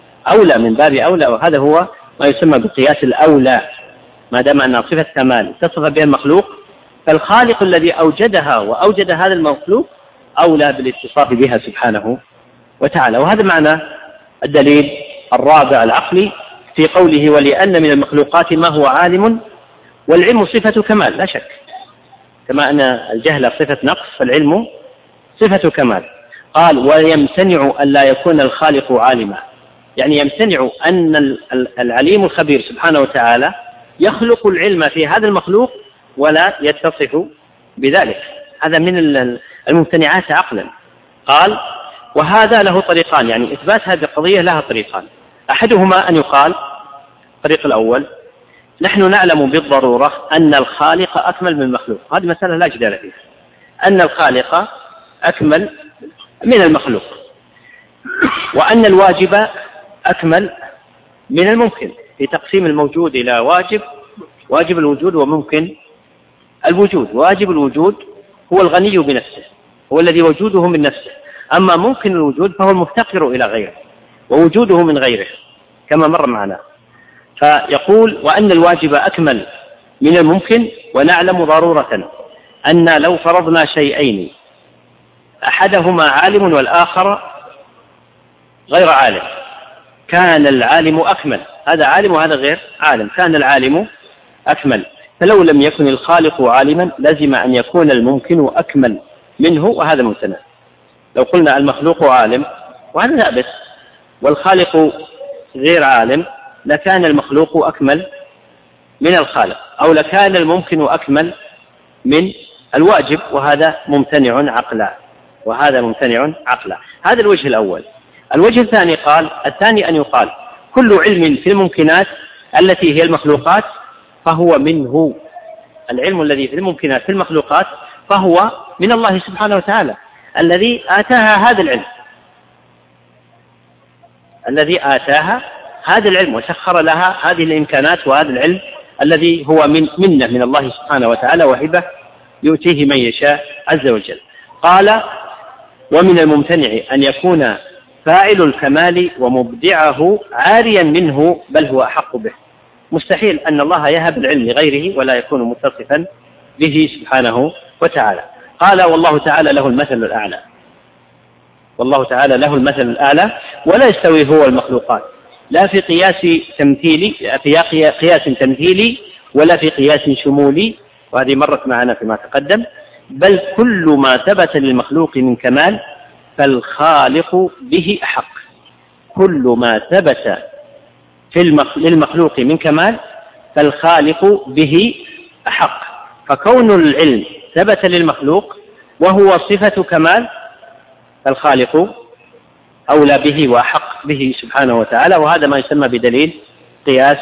أولى، وهذا هو ما يسمى بقياس الأولى. ما دام أن صفة كمال اتصف بها المخلوق، فالخالق الذي أوجدها وأوجد هذا المخلوق أولى بالاتصاف بها سبحانه وتعالى. وهذا معنى الدليل الرابع العقلي في قوله ولأن من المخلوقات ما هو عالم، والعلم صفة كمال لا شك، كما أن الجهل صفة نقص فالعلم صفة كمال. قال ويمتنع أن لا يكون الخالق عالما، يعني يمتنع أن العليم الخبير سبحانه وتعالى يخلق العلم في هذا المخلوق ولا يتصف بذلك، هذا من الممتنعات عقلا. قال وهذا له طريقان، يعني إثبات هذه القضية لها طريقان. أحدهما أن يقال الطريق الأول نحن نعلم بالضرورة أن الخالق أكمل من المخلوق، هذه مسألة لا جدال فيها، أن الخالق أكمل من المخلوق، وأن الواجب أكمل من الممكن في تقسيم الموجود إلى واجب الوجود وممكن الوجود. واجب الوجود هو الغني بنفسه، هو الذي وجوده من نفسه، أما ممكن الوجود فهو المفتقر إلى غيره ووجوده من غيره كما مر معنا. فيقول وأن الواجب أكمل من الممكن، ونعلم ضرورة أن لو فرضنا شيئين أحدهما عالم والآخر غير عالم كان العالم أكمل، هذا عالم وهذا غير عالم، كان العالم أكمل. فلو لم يكن الخالق عالما لزم أن يكون الممكن أكمل منه، وهذا ممتنع. لو قلنا المخلوق عالم وهذا ثابت والخالق غير عالم لكان المخلوق أكمل من الخالق، أو لكان الممكن أكمل من الواجب، وهذا ممتنع عقلا. هذا الوجه الأول. الوجه الثاني الثاني أن يقال كل علم في الممكنات التي هي المخلوقات فهو منه، العلم الذي في الممكنات في المخلوقات فهو من الله سبحانه وتعالى الذي آتاها هذا العلم وسخر لها هذه الإمكانات وهذا العلم الذي هو منه من الله سبحانه وتعالى وهبة يؤتيه من يشاء عز وجل. قال ومن الممتنع أن يكون فاعل الكمال ومبدعه عاريا منه بل هو أحق به، مستحيل أن الله يهب العلم لغيره ولا يكون متصفا به سبحانه وتعالى. قال والله تعالى له المثل الأعلى ولا يستوي هو المخلوقات لا في قياس تمثيلي ولا في قياس شمولي، وهذه مرت معنا فيما تقدم، بل كل ما ثبت للمخلوق من كمال فالخالق به أحق. كل ما ثبت للمخلوق من كمال فالخالق به أحق. فكون العلم ثبت للمخلوق وهو صفة كمال فالخالق أولى به وأحق به سبحانه وتعالى، وهذا ما يسمى بدليل قياس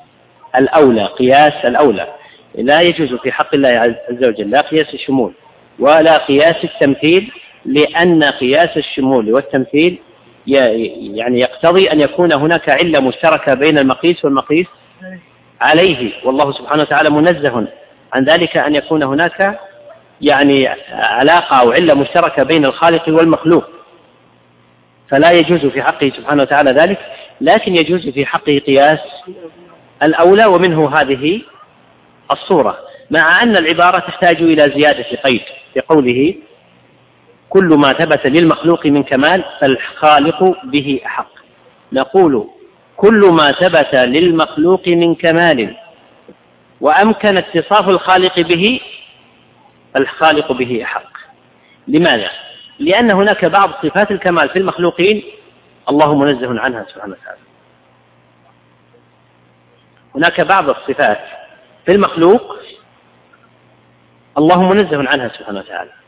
الأولى. لا يجوز في حق الله عز وجل لا قياس الشمول ولا قياس التمثيل، لأن قياس الشمول والتمثيل يعني يقتضي أن يكون هناك علة مشتركة بين المقيس والمقيس عليه، والله سبحانه وتعالى منزه عن ذلك أن يكون هناك يعني علاقة أو علة مشتركة بين الخالق والمخلوق، فلا يجوز في حقه سبحانه وتعالى ذلك، لكن يجوز في حقه قياس الأولى، ومنه هذه الصورة، مع أن العبارة تحتاج إلى زيادة قيد في قوله كل ما ثبت للمخلوق من كمال فالخالق به أحق. نقول كل ما ثبت للمخلوق من كمال وأمكن اتصاف الخالق به فالخالق به أحق. لماذا؟ لأن هناك بعض صفات الكمال في المخلوقين الله منزه عنها سبحانه وتعالى. هناك بعض الصفات في المخلوق الله منزه عنها سبحانه وتعالى،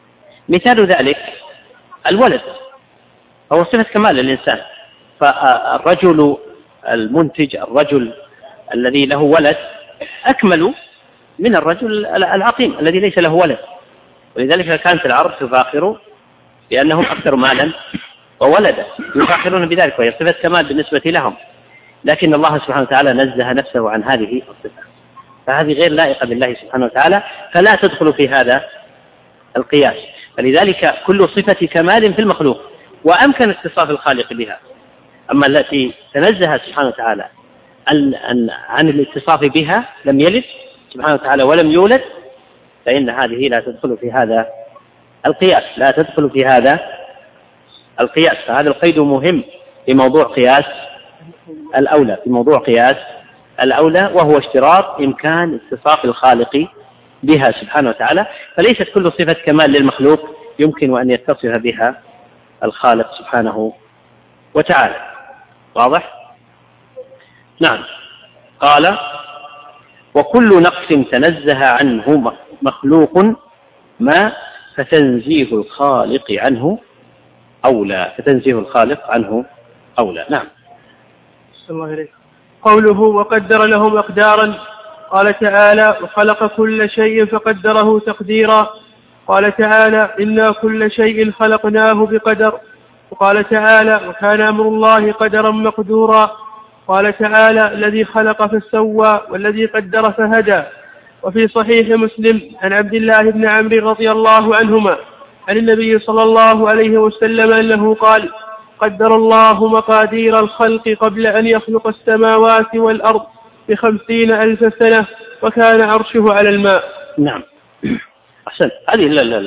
مثال ذلك الولد، هو صفة كمال للإنسان. فالرجل المنتج، الرجل الذي له ولد، أكمل من الرجل العقيم الذي ليس له ولد. ولذلك كانت العرب تفاخر لأنهم أكثر مالا وولدا، يفاخرون بذلك وهي صفة كمال بالنسبة لهم. لكن الله سبحانه وتعالى نزه نفسه عن هذه الصفة، فهذه غير لائقة بالله سبحانه وتعالى، فلا تدخل في هذا القياس. فلذلك كل صفة كمال في المخلوق وأمكن اتصاف الخالق بها. أما التي تنزه سبحانه وتعالى عن الاتصاف بها، لم يلد سبحانه وتعالى ولم يولد، فإن هذه لا تدخل في هذا القياس، لا تدخل في هذا القياس. فهذا القيد مهم في موضوع قياس الأولى، في موضوع قياس الأولى، وهو اشتراط إمكان اتصاف الخالق بها سبحانه وتعالى. فليست كل صفة كمال للمخلوق يمكن أن يتصف بها الخالق سبحانه وتعالى. واضح؟ نعم. قال: وكل نقص تنزه عنه مخلوق ما فتنزيه الخالق عنه أولى، فتنزيه الخالق عنه أولى. نعم. الله إليك. قوله: وقدر لهم أقدارا. قال تعالى: وخلق كل شيء فقدره تقديرا. قال تعالى: إنا كل شيء خلقناه بقدر. وقال تعالى: وكان أمر الله قدرا مقدورا. قال تعالى: الذي خلق فسوى والذي قدر فهدى. وفي صحيح مسلم عن عبد الله بن عمرو رضي الله عنهما عن النبي صلى الله عليه وسلم أنه قال: قدر الله مقادير الخلق قبل أن يخلق السماوات والأرض ب50,000 سنة وكان عرشه على الماء. نعم. أحسن. هذه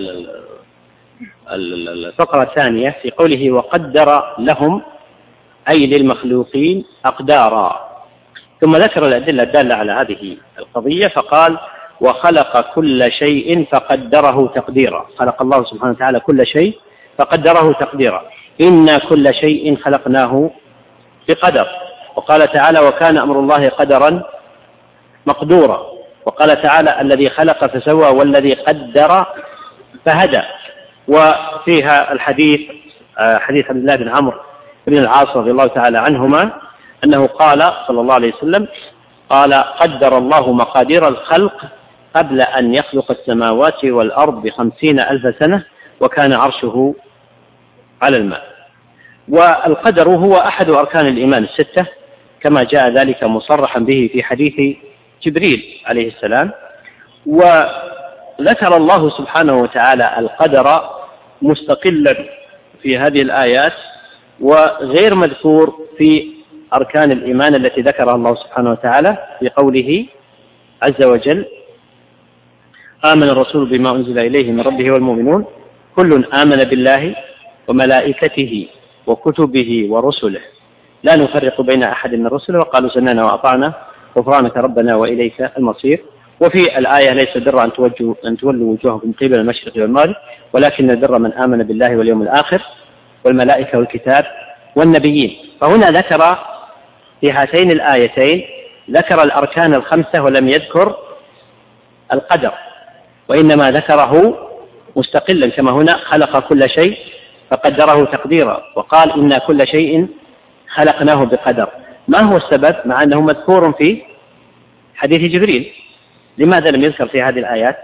الفقرة الثانية في قوله: وقدر لهم، أي للمخلوقين، أقدارا. ثم ذكر الأدلة الدالة على هذه القضية فقال: وخلق كل شيء فقدره تقديرا. خلق الله سبحانه وتعالى كل شيء فقدره تقديرا. إنا كل شيء خلقناه بقدر. وقال تعالى: وكان أمر الله قدرا مقدورا. وقال تعالى: الذي خلق فسوى والذي قدر فهدى. وفيها الحديث، حديث عبد الله بن عمرو بن العاص رضي الله تعالى عنهما أنه قال صلى الله عليه وسلم: قال: قدر الله مقادير الخلق قبل أن يخلق السماوات والأرض ب50,000 سنة وكان عرشه على الماء. والقدر هو أحد أركان الإيمان الستة كما جاء ذلك مصرحا به في حديث جبريل عليه السلام. وذكر الله سبحانه وتعالى القدر مستقلا في هذه الآيات وغير مذكور في أركان الإيمان التي ذكرها الله سبحانه وتعالى في قوله عز وجل: آمن الرسول بما أنزل إليه من ربه والمؤمنون كل آمن بالله وملائكته وكتبه ورسله لا نفرق بين أحد من رسله وقالوا سمعنا وأطعنا غفرانك ربنا وإليك المصير. وفي الآية: ليس البر أن تولوا وجوهكم قبل المشرق والمغرب ولكن البر من آمن بالله واليوم الآخر والملائكة والكتاب والنبيين. فهنا ذكر في هاتين الآيتين ذكر الأركان ال5 ولم يذكر القدر، وإنما ذكره مستقلا كما هنا: خلق كل شيء فقدره تقديرا. وقال: إنا كل شيء خلقناه بقدر. ما هو السبب مع أنه مذكور في حديث جبريل؟ لماذا لم يذكر في هذه الآيات؟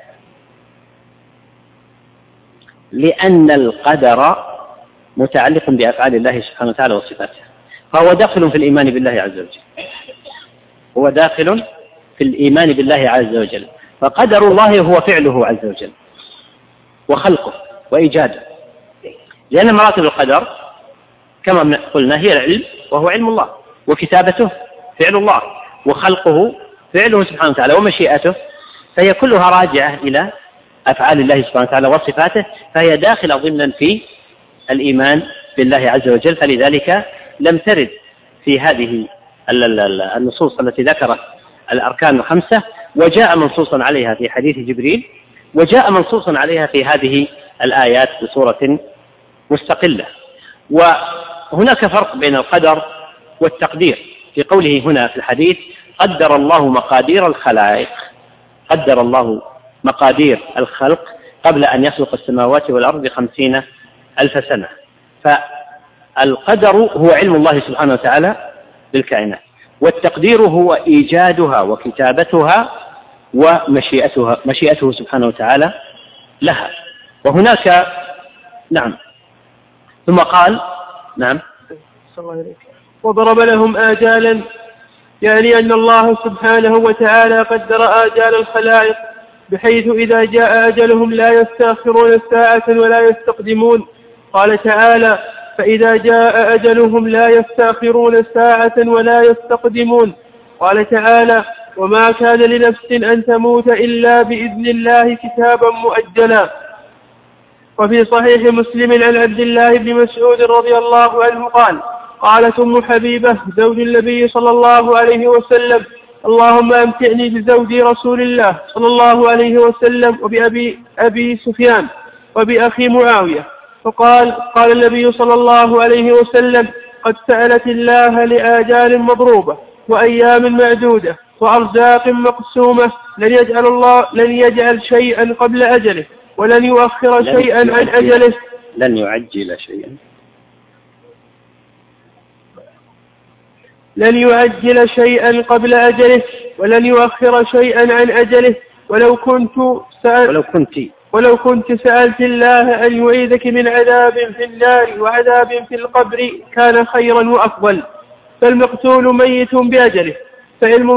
لأن القدر متعلق بأفعال الله سبحانه وتعالى وصفاته، فهو داخل في الإيمان بالله عز وجل، هو داخل في الإيمان بالله عز وجل. فقدر الله هو فعله عز وجل وخلقه وإيجاده، لأن مراتب القدر كما قلنا هي العلم وهو علم الله، وكتابته فعل الله، وخلقه فعله سبحانه وتعالى، ومشيئته، فهي كلها راجعة إلى أفعال الله سبحانه وتعالى وصفاته، فهي داخلة ضمنا في الإيمان بالله عز وجل. فلذلك لم ترد في هذه النصوص التي ذكرت الأركان ال5، وجاء منصوصا عليها في حديث جبريل، وجاء منصوصا عليها في هذه الآيات بصورة مستقلة. وهناك فرق بين القدر والتقدير في قوله هنا في الحديث: قدر الله مقادير الخلائق. قدر الله مقادير الخلق قبل أن يخلق السماوات والأرض ب50,000 سنة. فالقدر هو علم الله سبحانه وتعالى بالكائنات، والتقدير هو إيجادها وكتابتها مشيئته سبحانه وتعالى لها. وهناك نعم. ثم قال نعم وضرب لهم آجالا، يعني أن الله سبحانه وتعالى قدر آجال الخلائق بحيث إذا جاء أجلهم لا يستأخرون ساعة ولا يستقدمون. قال تعالى: فإذا جاء أجلهم لا يستأخرون ساعة ولا يستقدمون. قال تعالى: وما كان لنفس أن تموت إلا بإذن الله كتابا مؤجلا. وفي صحيح مسلم عن عبد الله بن مسعود رضي الله عنه قال: قالت أم حبيبة زوج النبي صلى الله عليه وسلم: اللهم أمتعني بزوج رسول الله صلى الله عليه وسلم وبأبي سفيان وبأخي معاوية. فقال النبي صلى الله عليه وسلم: قد سألت الله لآجال مضروبة وأيام معدودة وأرزاق مقسومة، لن يجعل شيئا قبل أجله ولن يؤخر شيئا عن أجله. لن يعجل شيئا. لن يعجل شيئا قبل أجله ولن يؤخر شيئا عن أجله. ولو كنت سألت الله أن يعيذك من عذاب في النار وعذاب في القبر كان خيرا وأفضل. فالمقتول ميت بأجله، فعلم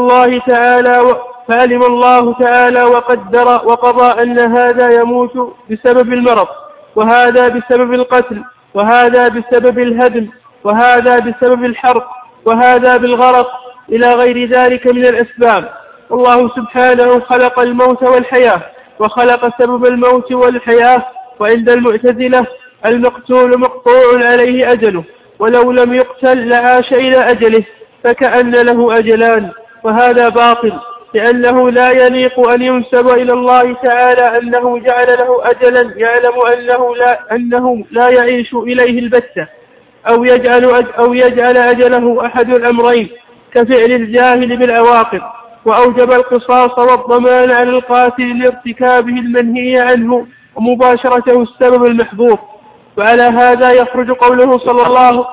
الله تعالى وقدر وقضى أن هذا يموت بسبب المرض، وهذا بسبب القتل، وهذا بسبب الهدم، وهذا بسبب الحرق، وهذا بالغرق، إلى غير ذلك من الأسباب. والله سبحانه خلق الموت والحياة، وخلق سبب الموت والحياة. وعند المعتزلة المقتول مقطوع عليه أجله، ولو لم يقتل لعاش إلى أجله، فكأن له أجلان. وهذا باطل، لأنه لا يليق أن ينسب إلى الله تعالى أنه جعل له أجلا يعلم أنه لا يعيش إليه البتة، أو يجعل أجله أحد الأمرين كفعل الجاهل بالعواقب، وأوجب القصاص والضمان على القاتل لارتكابه المنهي عنه ومباشرته السبب المحظور. وعلى هذا يخرج قوله صلى الله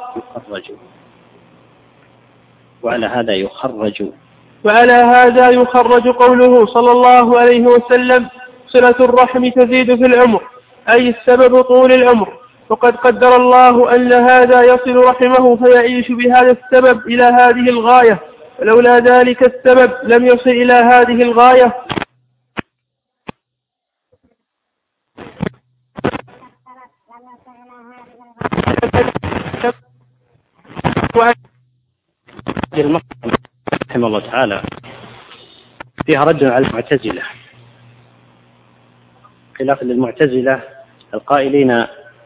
وعلى هذا يخرج قوله صلى الله عليه وسلم: صلة الرحم تزيد في العمر، أي السبب طول العمر. وقد قدر الله أن هذا يصل رحمه فيعيش بهذا السبب إلى هذه الغاية، ولولا ذلك السبب لم يصل إلى هذه الغاية. رحمه الله تعالى فيها رد على المعتزلة، خلافا للمعتزلة القائلين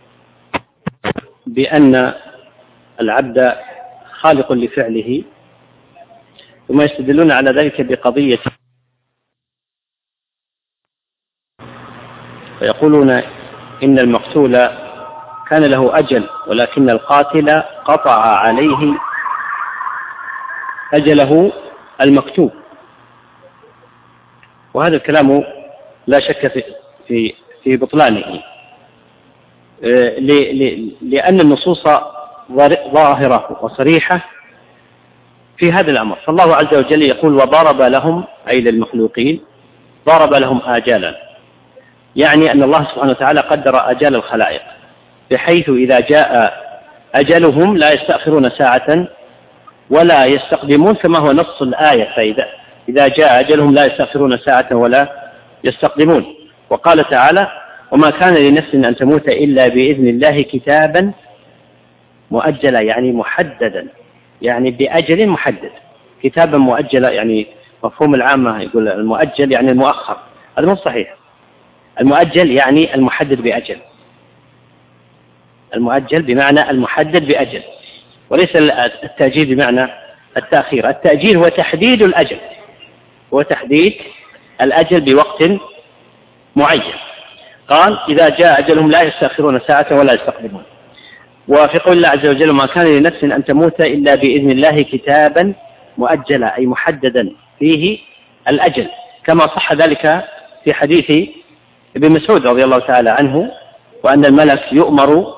بأن العبد خالق لفعله، ثم يستدلون على ذلك بقضية، ويقولون إن المقتول كان له أجل، ولكن القاتل قطع عليه أجله المكتوب. وهذا الكلام لا شك في بطلانه، لأن النصوص ظاهرة وصريحة في هذا الأمر. فالله عز وجل يقول: وضرب لهم، أي للمخلوقين، ضرب لهم آجالا، يعني أن الله سبحانه وتعالى قدر آجال الخلائق بحيث إذا جاء أجلهم لا يستأخرون ساعة ولا يستقدمون، كما هو نص الآية: فإذا جاء أجلهم لا يستأخرون ساعة ولا يستقدمون. وقال تعالى: وما كان لنفس أن تموت إلا بإذن الله كتابا مؤجلا، يعني محددا، يعني بأجل محدد. كتابا مؤجلا يعني مفهوم العامة يقول المؤجل يعني المؤخر، هذا مو صحيح. المؤجل يعني المحدد بأجل، المؤجل بمعنى المحدد بأجل، وليس التأجيل بمعنى التأخير. التأجيل هو تحديد الأجل، هو تحديد الأجل بوقت معين. قال: إذا جاء أجلهم لا يستأخرون ساعة ولا يستقدمون. وفي قول الله عز وجل: ما كان لنفس أن تموت إلا بإذن الله كتابا مؤجلا، أي محددا فيه الأجل، كما صح ذلك في حديث ابن مسعود رضي الله تعالى عنه، وأن الملك يؤمر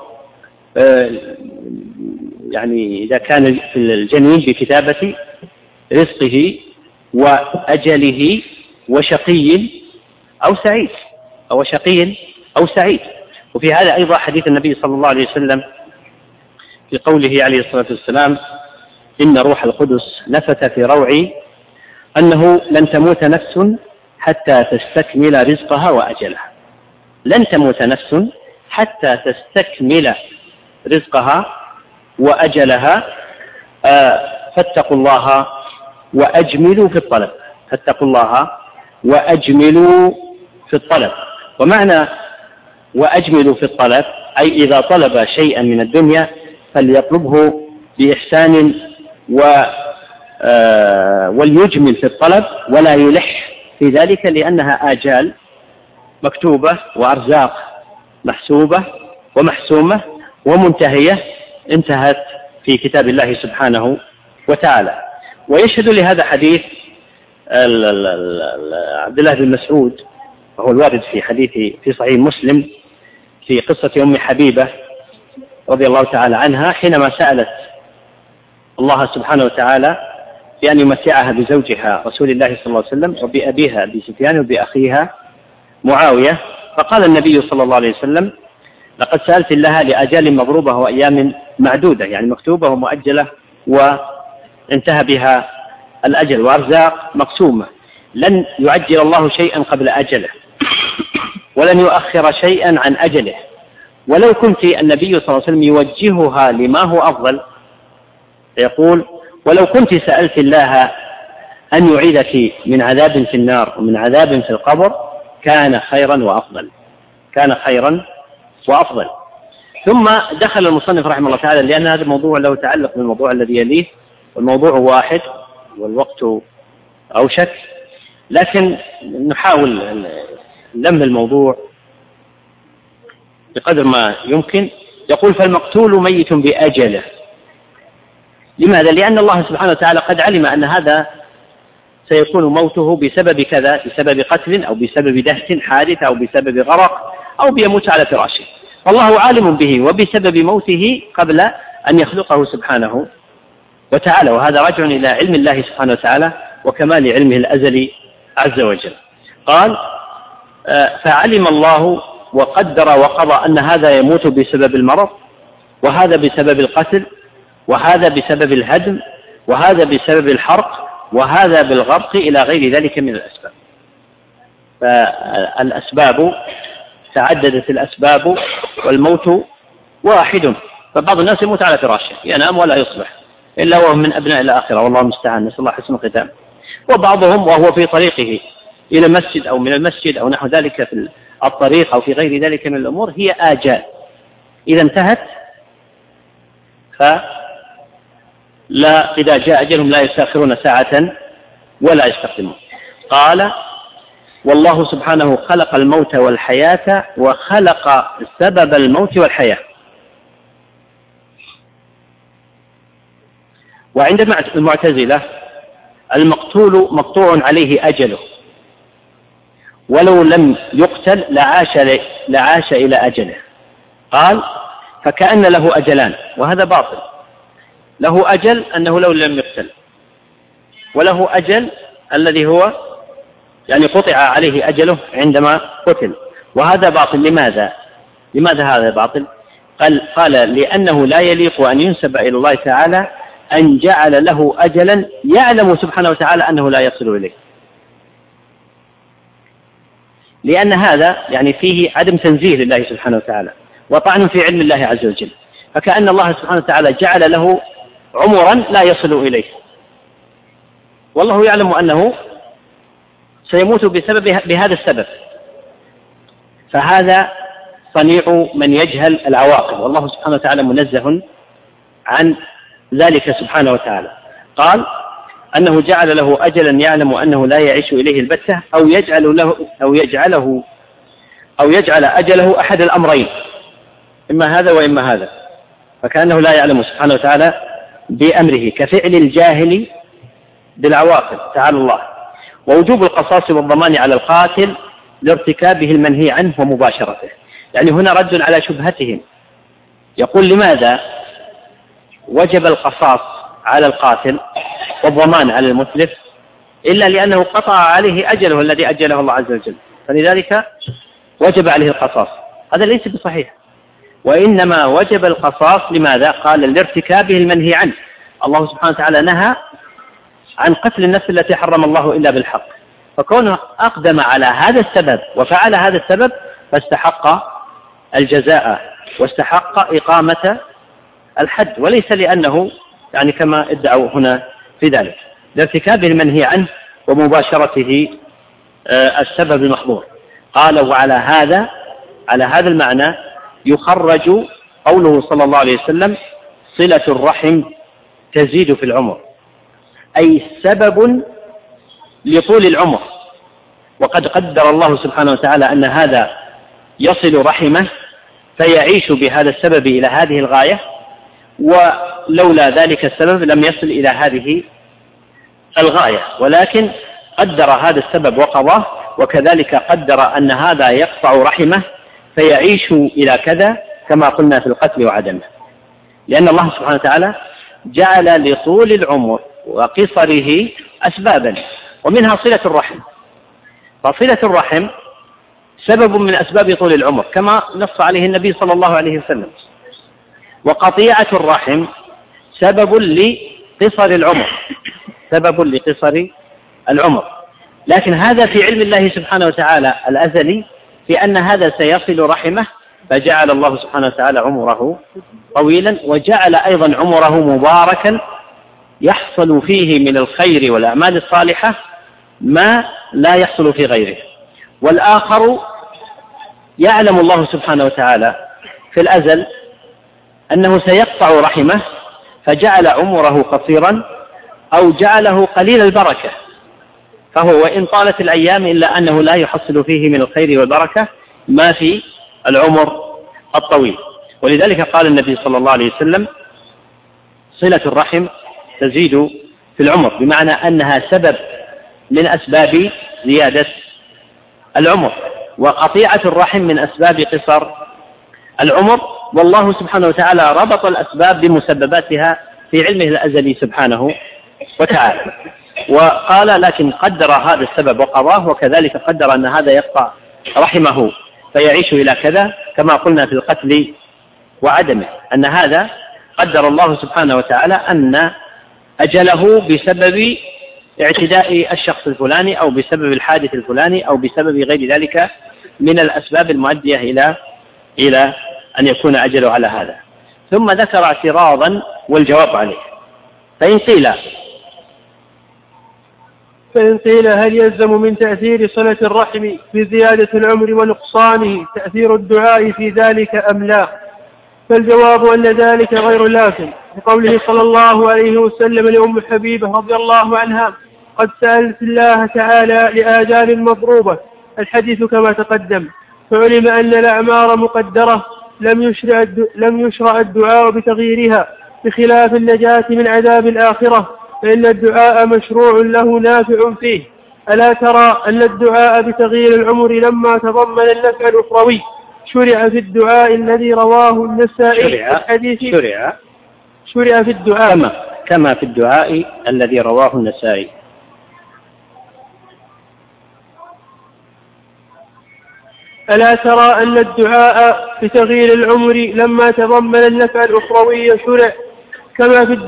يعني إذا كان في الجنين بكتابة رزقه وأجله وشقي أو سعيد أو شقي أو سعيد. وفي هذا أيضا حديث النبي صلى الله عليه وسلم في قوله عليه الصلاة والسلام: إن روح القدس نفث في روعي أنه لن تموت نفس حتى تستكمل رزقها وأجلها. لن تموت نفس حتى تستكمل رزقها وأجلها، فاتقوا الله وأجملوا في الطلب. فاتقوا الله وأجملوا في الطلب. ومعنى وأجملوا في الطلب أي إذا طلب شيئا من الدنيا فليطلبه بإحسان وليجمل في الطلب ولا يلح في ذلك، لأنها آجال مكتوبة وأرزاق محسوبة ومحسومة ومنتهية، انتهت في كتاب الله سبحانه وتعالى. ويشهد لهذا حديث عبد الله بن مسعود، وهو الوارد في حديث في صحيح مسلم في قصة أم حبيبة رضي الله تعالى عنها، حينما سألت الله سبحانه وتعالى بأن يمتعها بزوجها رسول الله صلى الله عليه وسلم وبأبيها أبي سفيان وبأخيها معاوية، فقال النبي صلى الله عليه وسلم: لقد سألت الله لأجال مضروبة وأيام معدودة، يعني مكتوبة ومؤجلة وانتهى بها الأجل، وأرزاق مقسومة، لن يعجل الله شيئا قبل أجله ولن يؤخر شيئا عن أجله. ولو كنت النبي صلى الله عليه وسلم يوجهها لما هو أفضل، يقول: ولو كنت سألت الله أن يعيدك من عذاب في النار ومن عذاب في القبر كان خيرا وأفضل، كان خيرا وأفضل. ثم دخل المصنف رحمه الله تعالى، لأن هذا الموضوع له تعلق بالموضوع الذي يليه، والموضوع واحد والوقت أوشك، لكن نحاول لم الموضوع بقدر ما يمكن. يقول: فالمقتول ميت بأجله. لماذا؟ لأن الله سبحانه وتعالى قد علم أن هذا سيكون موته بسبب كذا، بسبب قتل أو بسبب دهس حادث أو بسبب غرق أو بيموت على فراشه، والله عالم به وبسبب موته قبل أن يخلقه سبحانه وتعالى. وهذا راجع إلى علم الله سبحانه وتعالى وكمال علمه الأزلي عز وجل. قال: فعلم الله وقدر وقضى أن هذا يموت بسبب المرض، وهذا بسبب القتل، وهذا بسبب الهدم، وهذا بسبب الحرق، وهذا بالغرق، إلى غير ذلك من الأسباب. فالأسباب تعددت الأسباب والموت واحد. فبعض الناس يموت على فراشه، ينام ولا يصبح إلا وهو من أبناء الآخرة، والله المستعان، نسأل الله حسن الختام. وبعضهم وهو في طريقه إلى المسجد أو من المسجد أو نحو ذلك في الطريق أو في غير ذلك من الأمور، هي آجال إذا انتهت إذا جاء أجلهم لا يستأخرون ساعة ولا يستقدمون. قال: والله سبحانه خلق الموت والحياة وخلق سبب الموت والحياة. وعند المعتزلة المقتول مقطوع عليه أجله، ولو لم يقتل لعاش إلى أجله. قال: فكأن له أجلان، وهذا باطل. له أجل أنه لو لم يقتل، وله أجل الذي هو يعني قطع عليه أجله عندما قتل، وهذا باطل. لماذا هذا باطل؟ قال: لأنه لا يليق أن ينسب إلى الله تعالى أن جعل له أجلا يعلم سبحانه وتعالى أنه لا يصل إليه، لأن هذا يعني فيه عدم تنزيه لله سبحانه وتعالى وطعن في علم الله عز وجل. فكأن الله سبحانه وتعالى جعل له عمرا لا يصل إليه، والله يعلم أنه سيموت بهذا السبب. فهذا صنيع من يجهل العواقب، والله سبحانه وتعالى منزه عن ذلك سبحانه وتعالى. قال: أنه جعل له أجلا يعلم أنه لا يعيش إليه البتة، أو يجعل أجله أحد الأمرين، إما هذا وإما هذا، فكأنه لا يعلم سبحانه وتعالى بأمره، كفعل الجاهل بالعواقب، تعالى الله. ووجوب القصاص والضمان على القاتل لارتكابه المنهي عنه ومباشرته. يعني هنا رد على شبهتهم، يقول لماذا وجب القصاص على القاتل والضمان على المتلف إلا لأنه قطع عليه أجله الذي أجله الله عز وجل، فلذلك وجب عليه القصاص. هذا ليس بصحيح، وإنما وجب القصاص لماذا؟ قال لارتكابه المنهي عنه. الله سبحانه وتعالى نهى عن قتل النفس التي حرم الله إلا بالحق، فكونه أقدم على هذا السبب وفعل هذا السبب فاستحق الجزاء واستحق إقامة الحد، وليس لأنه يعني كما ادعوا هنا في ذلك، لارتكابه المنهي عنه ومباشرته السبب المحظور. قال وعلى هذا المعنى يخرج قوله صلى الله عليه وسلم صلة الرحم تزيد في العمر، أي سبب لطول العمر، وقد قدر الله سبحانه وتعالى أن هذا يصل رحمه فيعيش بهذا السبب إلى هذه الغاية، ولولا ذلك السبب لم يصل إلى هذه الغاية، ولكن قدر هذا السبب وقضاه، وكذلك قدر أن هذا يقطع رحمه فيعيش إلى كذا كما قلنا في القتل وعدمه، لأن الله سبحانه وتعالى جعل لطول العمر وقصره أسبابا، ومنها صلة الرحم، فصلة الرحم سبب من أسباب طول العمر كما نص عليه النبي صلى الله عليه وسلم، وقطيعة الرحم سبب لقصر العمر، لكن هذا في علم الله سبحانه وتعالى الأزلي في أن هذا سيصل رحمه، فجعل الله سبحانه وتعالى عمره طويلا، وجعل أيضا عمره مباركا يحصل فيه من الخير والأعمال الصالحة ما لا يحصل في غيره. والآخر يعلم الله سبحانه وتعالى في الأزل أنه سيقطع رحمه فجعل عمره قصيرا أو جعله قليل البركة، فهو وإن طالت الأيام إلا أنه لا يحصل فيه من الخير والبركة ما في العمر الطويل. ولذلك قال النبي صلى الله عليه وسلم صلة الرحم تزيد في العمر، بمعنى أنها سبب من أسباب زيادة العمر، وقطيعة الرحم من أسباب قصر العمر، والله سبحانه وتعالى ربط الأسباب بمسبباتها في علمه الأزلي سبحانه وتعالى، وقال لكن قدر هذا السبب وقضاه، وكذلك قدر أن هذا يقطع رحمه فيعيش إلى كذا كما قلنا في القتل وعدمه، أن هذا قدر الله سبحانه وتعالى أن أجله بسبب اعتداء الشخص الفلاني أو بسبب الحادث الفلاني أو بسبب غير ذلك من الأسباب المؤدية إلى أن يكون أجله على هذا. ثم ذكر اعتراضا والجواب عليه، فإن قيل هل يلزم من تأثير صلة الرحم بزيادة العمر ونقصانه تأثير الدعاء في ذلك أم لا؟ فالجواب أن ذلك غير لازم، بقوله صلى الله عليه وسلم لأم حبيبة رضي الله عنها قد سألت الله تعالى لآجال مضروبة، الحديث كما تقدم، فعلم أن الأعمار مقدرة لم يشرع الدعاء بتغييرها، بخلاف النجاة من عذاب الآخرة فإن الدعاء مشروع له نافع فيه. ألا ترى أن الدعاء بتغيير العمر لما تضمن النفع الأخروي شرع في الدعاء الذي رواه النسائي الحديث شرع في الدعاء كما في الدعاء الذي رواه النسائي. ألا ترى أن الدعاء بتغيير العمر لما تضمن النفع الأخروي شرع كما في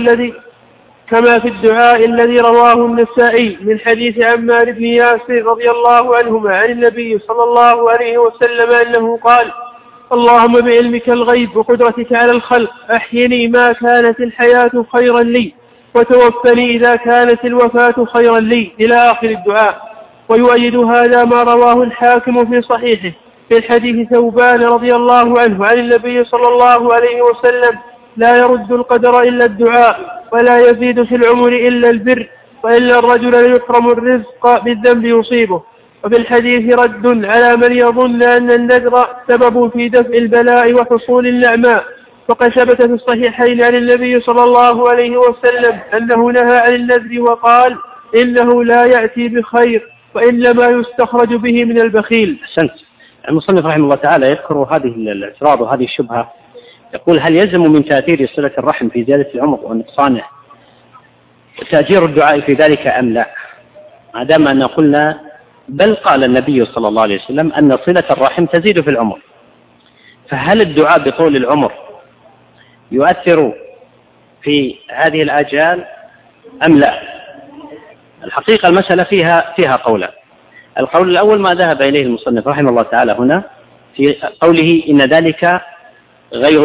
الدعاء الذي رواه النسائي من حديث عمار بن ياسر رضي الله عنهما عن النبي صلى الله عليه وسلم أنه قال اللهم بعلمك الغيب وقدرتك على الخلق أحيني ما كانت الحياة خيرا لي وتوفني إذا كانت الوفاة خيرا لي إلى آخر الدعاء. ويؤيد هذا ما رواه الحاكم في صحيحه في حديث ثوبان رضي الله عنه عن النبي صلى الله عليه وسلم لا يرد القدر إلا الدعاء ولا يزيد في العمر إلا البر وإلا الرجل ليحرم الرزق بالذنب يصيبه. وفي الحديث رد على من يظن أن النذر سبب في دفع البلاء وحصول النعماء، وقد ثبت في الصحيحين عن النبي صلى الله عليه وسلم أنه نهى عن النذر وقال إنه لا يأتي بخير وإلا ما يستخرج به من البخيل. أحسنت. المصنف رحمه الله تعالى يذكر هذه الاعتراض وهذه الشبهة، يقول: هل يلزم من تأثير صلة الرحم في زيادة العمر ونقصانه تأثير الدعاء في ذلك أم لا؟ ما دام أن قلنا بل قال النبي صلى الله عليه وسلم أن صلة الرحم تزيد في العمر، فهل الدعاء بطول العمر يؤثر في هذه الآجال أم لا؟ الحقيقة المسألة فيها قولان. القول الأول ما ذهب إليه المصنف رحمه الله تعالى هنا في قوله إن ذلك غير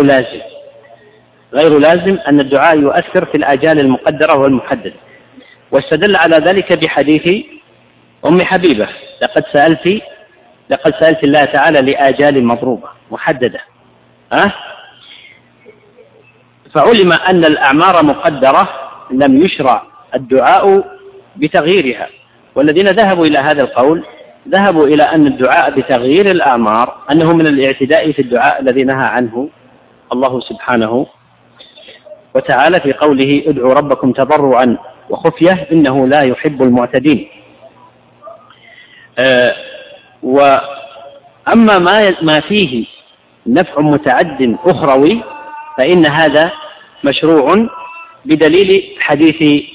لازم أن الدعاء يؤثر في الآجال المقدرة والمحددة، واستدل على ذلك بحديث أم حبيبة: لقد سألت الله تعالى لآجال مضروبة محددة. فعلم أن الأعمار مقدرة لم يشرع الدعاء بتغييرها، والذين ذهبوا إلى هذا القول ذهبوا إلى أن الدعاء بتغيير الأعمار أنه من الاعتداء في الدعاء الذي نهى عنه الله سبحانه وتعالى في قوله: ادعوا ربكم تضرعا وخفية إنه لا يحب المعتدين. وأما ما فيه نفع متعد أخروي فإن هذا مشروع بدليل حديث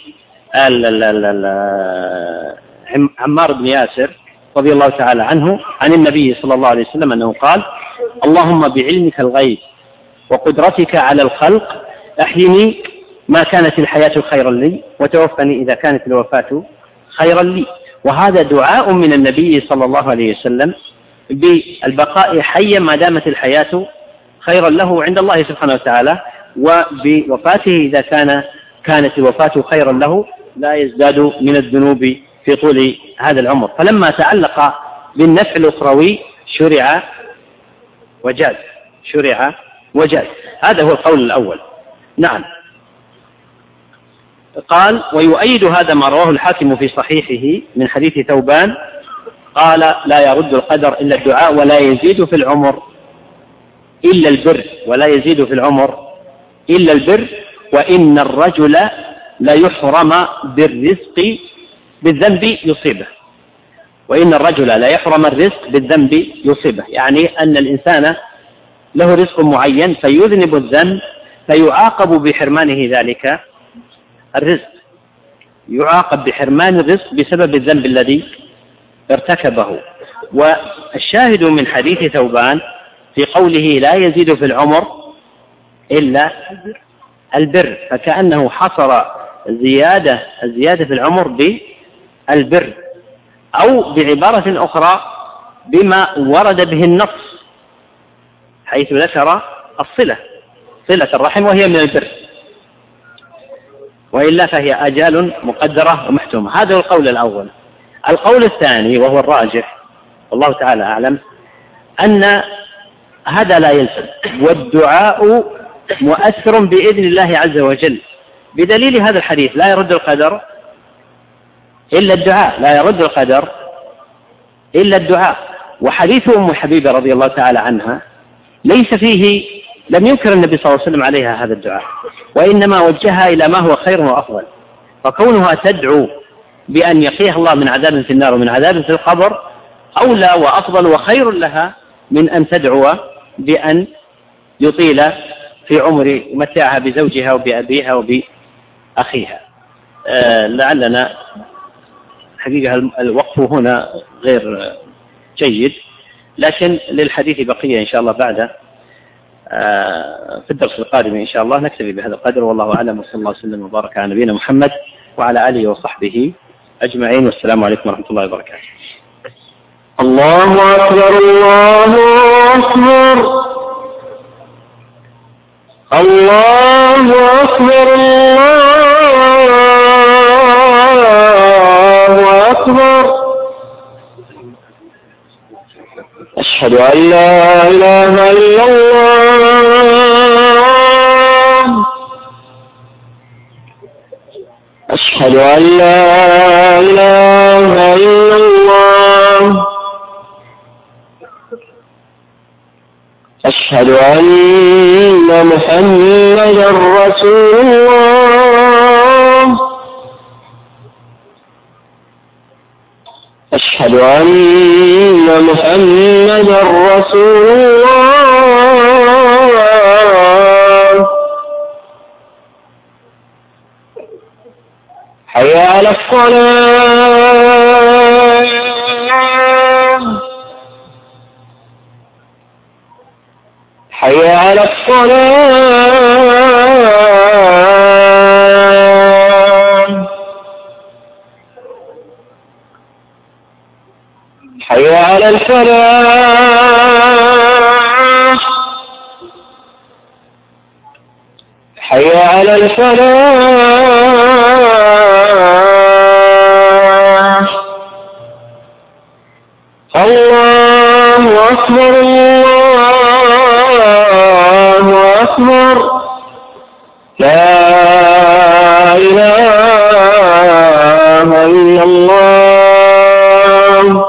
عمار بن ياسر رضي الله تعالى عنه عن النبي صلى الله عليه وسلم أنه قال: اللهم بعلمك الغيب وقدرتك على الخلق أحيني ما كانت الحياة خيرا لي وتوفني إذا كانت الوفاة خيرا لي. وهذا دعاء من النبي صلى الله عليه وسلم بالبقاء حيا ما دامت الحياة خيرا له عند الله سبحانه وتعالى، وبوفاته إذا كانت الوفاة خيرا له لا يزداد من الذنوب في طول هذا العمر. فلما تعلق بالنفع الأخروي شرع وجاز. هذا هو القول الأول. نعم. قال: ويؤيد هذا ما رواه الحاكم في صحيحه من حديث ثوبان قال: لا يرد القدر إلا الدعاء ولا يزيد في العمر إلا البر وإن الرجل لا يحرم بالذنب يصيبه. يعني أن الإنسان له رزق معين فيذنب الذنب فيعاقب بحرمانه ذلك الرزق، يعاقب بحرمان الرزق بسبب الذنب الذي ارتكبه. والشاهد من حديث ثوبان في قوله لا يزيد في العمر إلا البر، فكأنه حصر الزيادة في العمر بالبر، أو بعبارة أخرى بما ورد به النص حيث ذكر صلة الرحم وهي من البر، وإلا فهي آجال مقدرة ومحتومة. هذا هو القول الأول. القول الثاني وهو الراجح والله تعالى أعلم أن هذا لا يلزم، والدعاء مؤثر بإذن الله عز وجل بدليل هذا الحديث: لا يرد القدر إلا الدعاء. وحديث أم حبيبة رضي الله تعالى عنها ليس فيه، لم ينكر النبي صلى الله عليه وسلم عليها هذا الدعاء، وإنما وجهها إلى ما هو خير وأفضل، فكونها تدعو بأن يقيها الله من عذاب في النار ومن عذاب في القبر أولى وأفضل وخير لها من أن تدعو بأن يطيل في عمر يمتعها بزوجها وبأبيها وبأخيها. لعلنا حقيقة الوقف هنا غير جيد، لكن للحديث بقية إن شاء الله بعد في الدرس القادم إن شاء الله. نكتفي بهذا القدر، والله أعلم، وصلى الله وسلم وبارك على نبينا محمد وعلى آله وصحبه أجمعين، والسلام عليكم ورحمة الله وبركاته. الله أكبر الله أكبر الله أكبر الله أكبر. أشهد أن لا إله إلا الله. أشهد أن لا إله إلا الله. أشهد أن محمدا رسول الله. أشهد أن محمدا رسول الله. حي على الصلاة. حي على الصلاة. حي على الفلاح. حي على الفلاح. الله أكبر الله أكبر. لا إله إلا الله.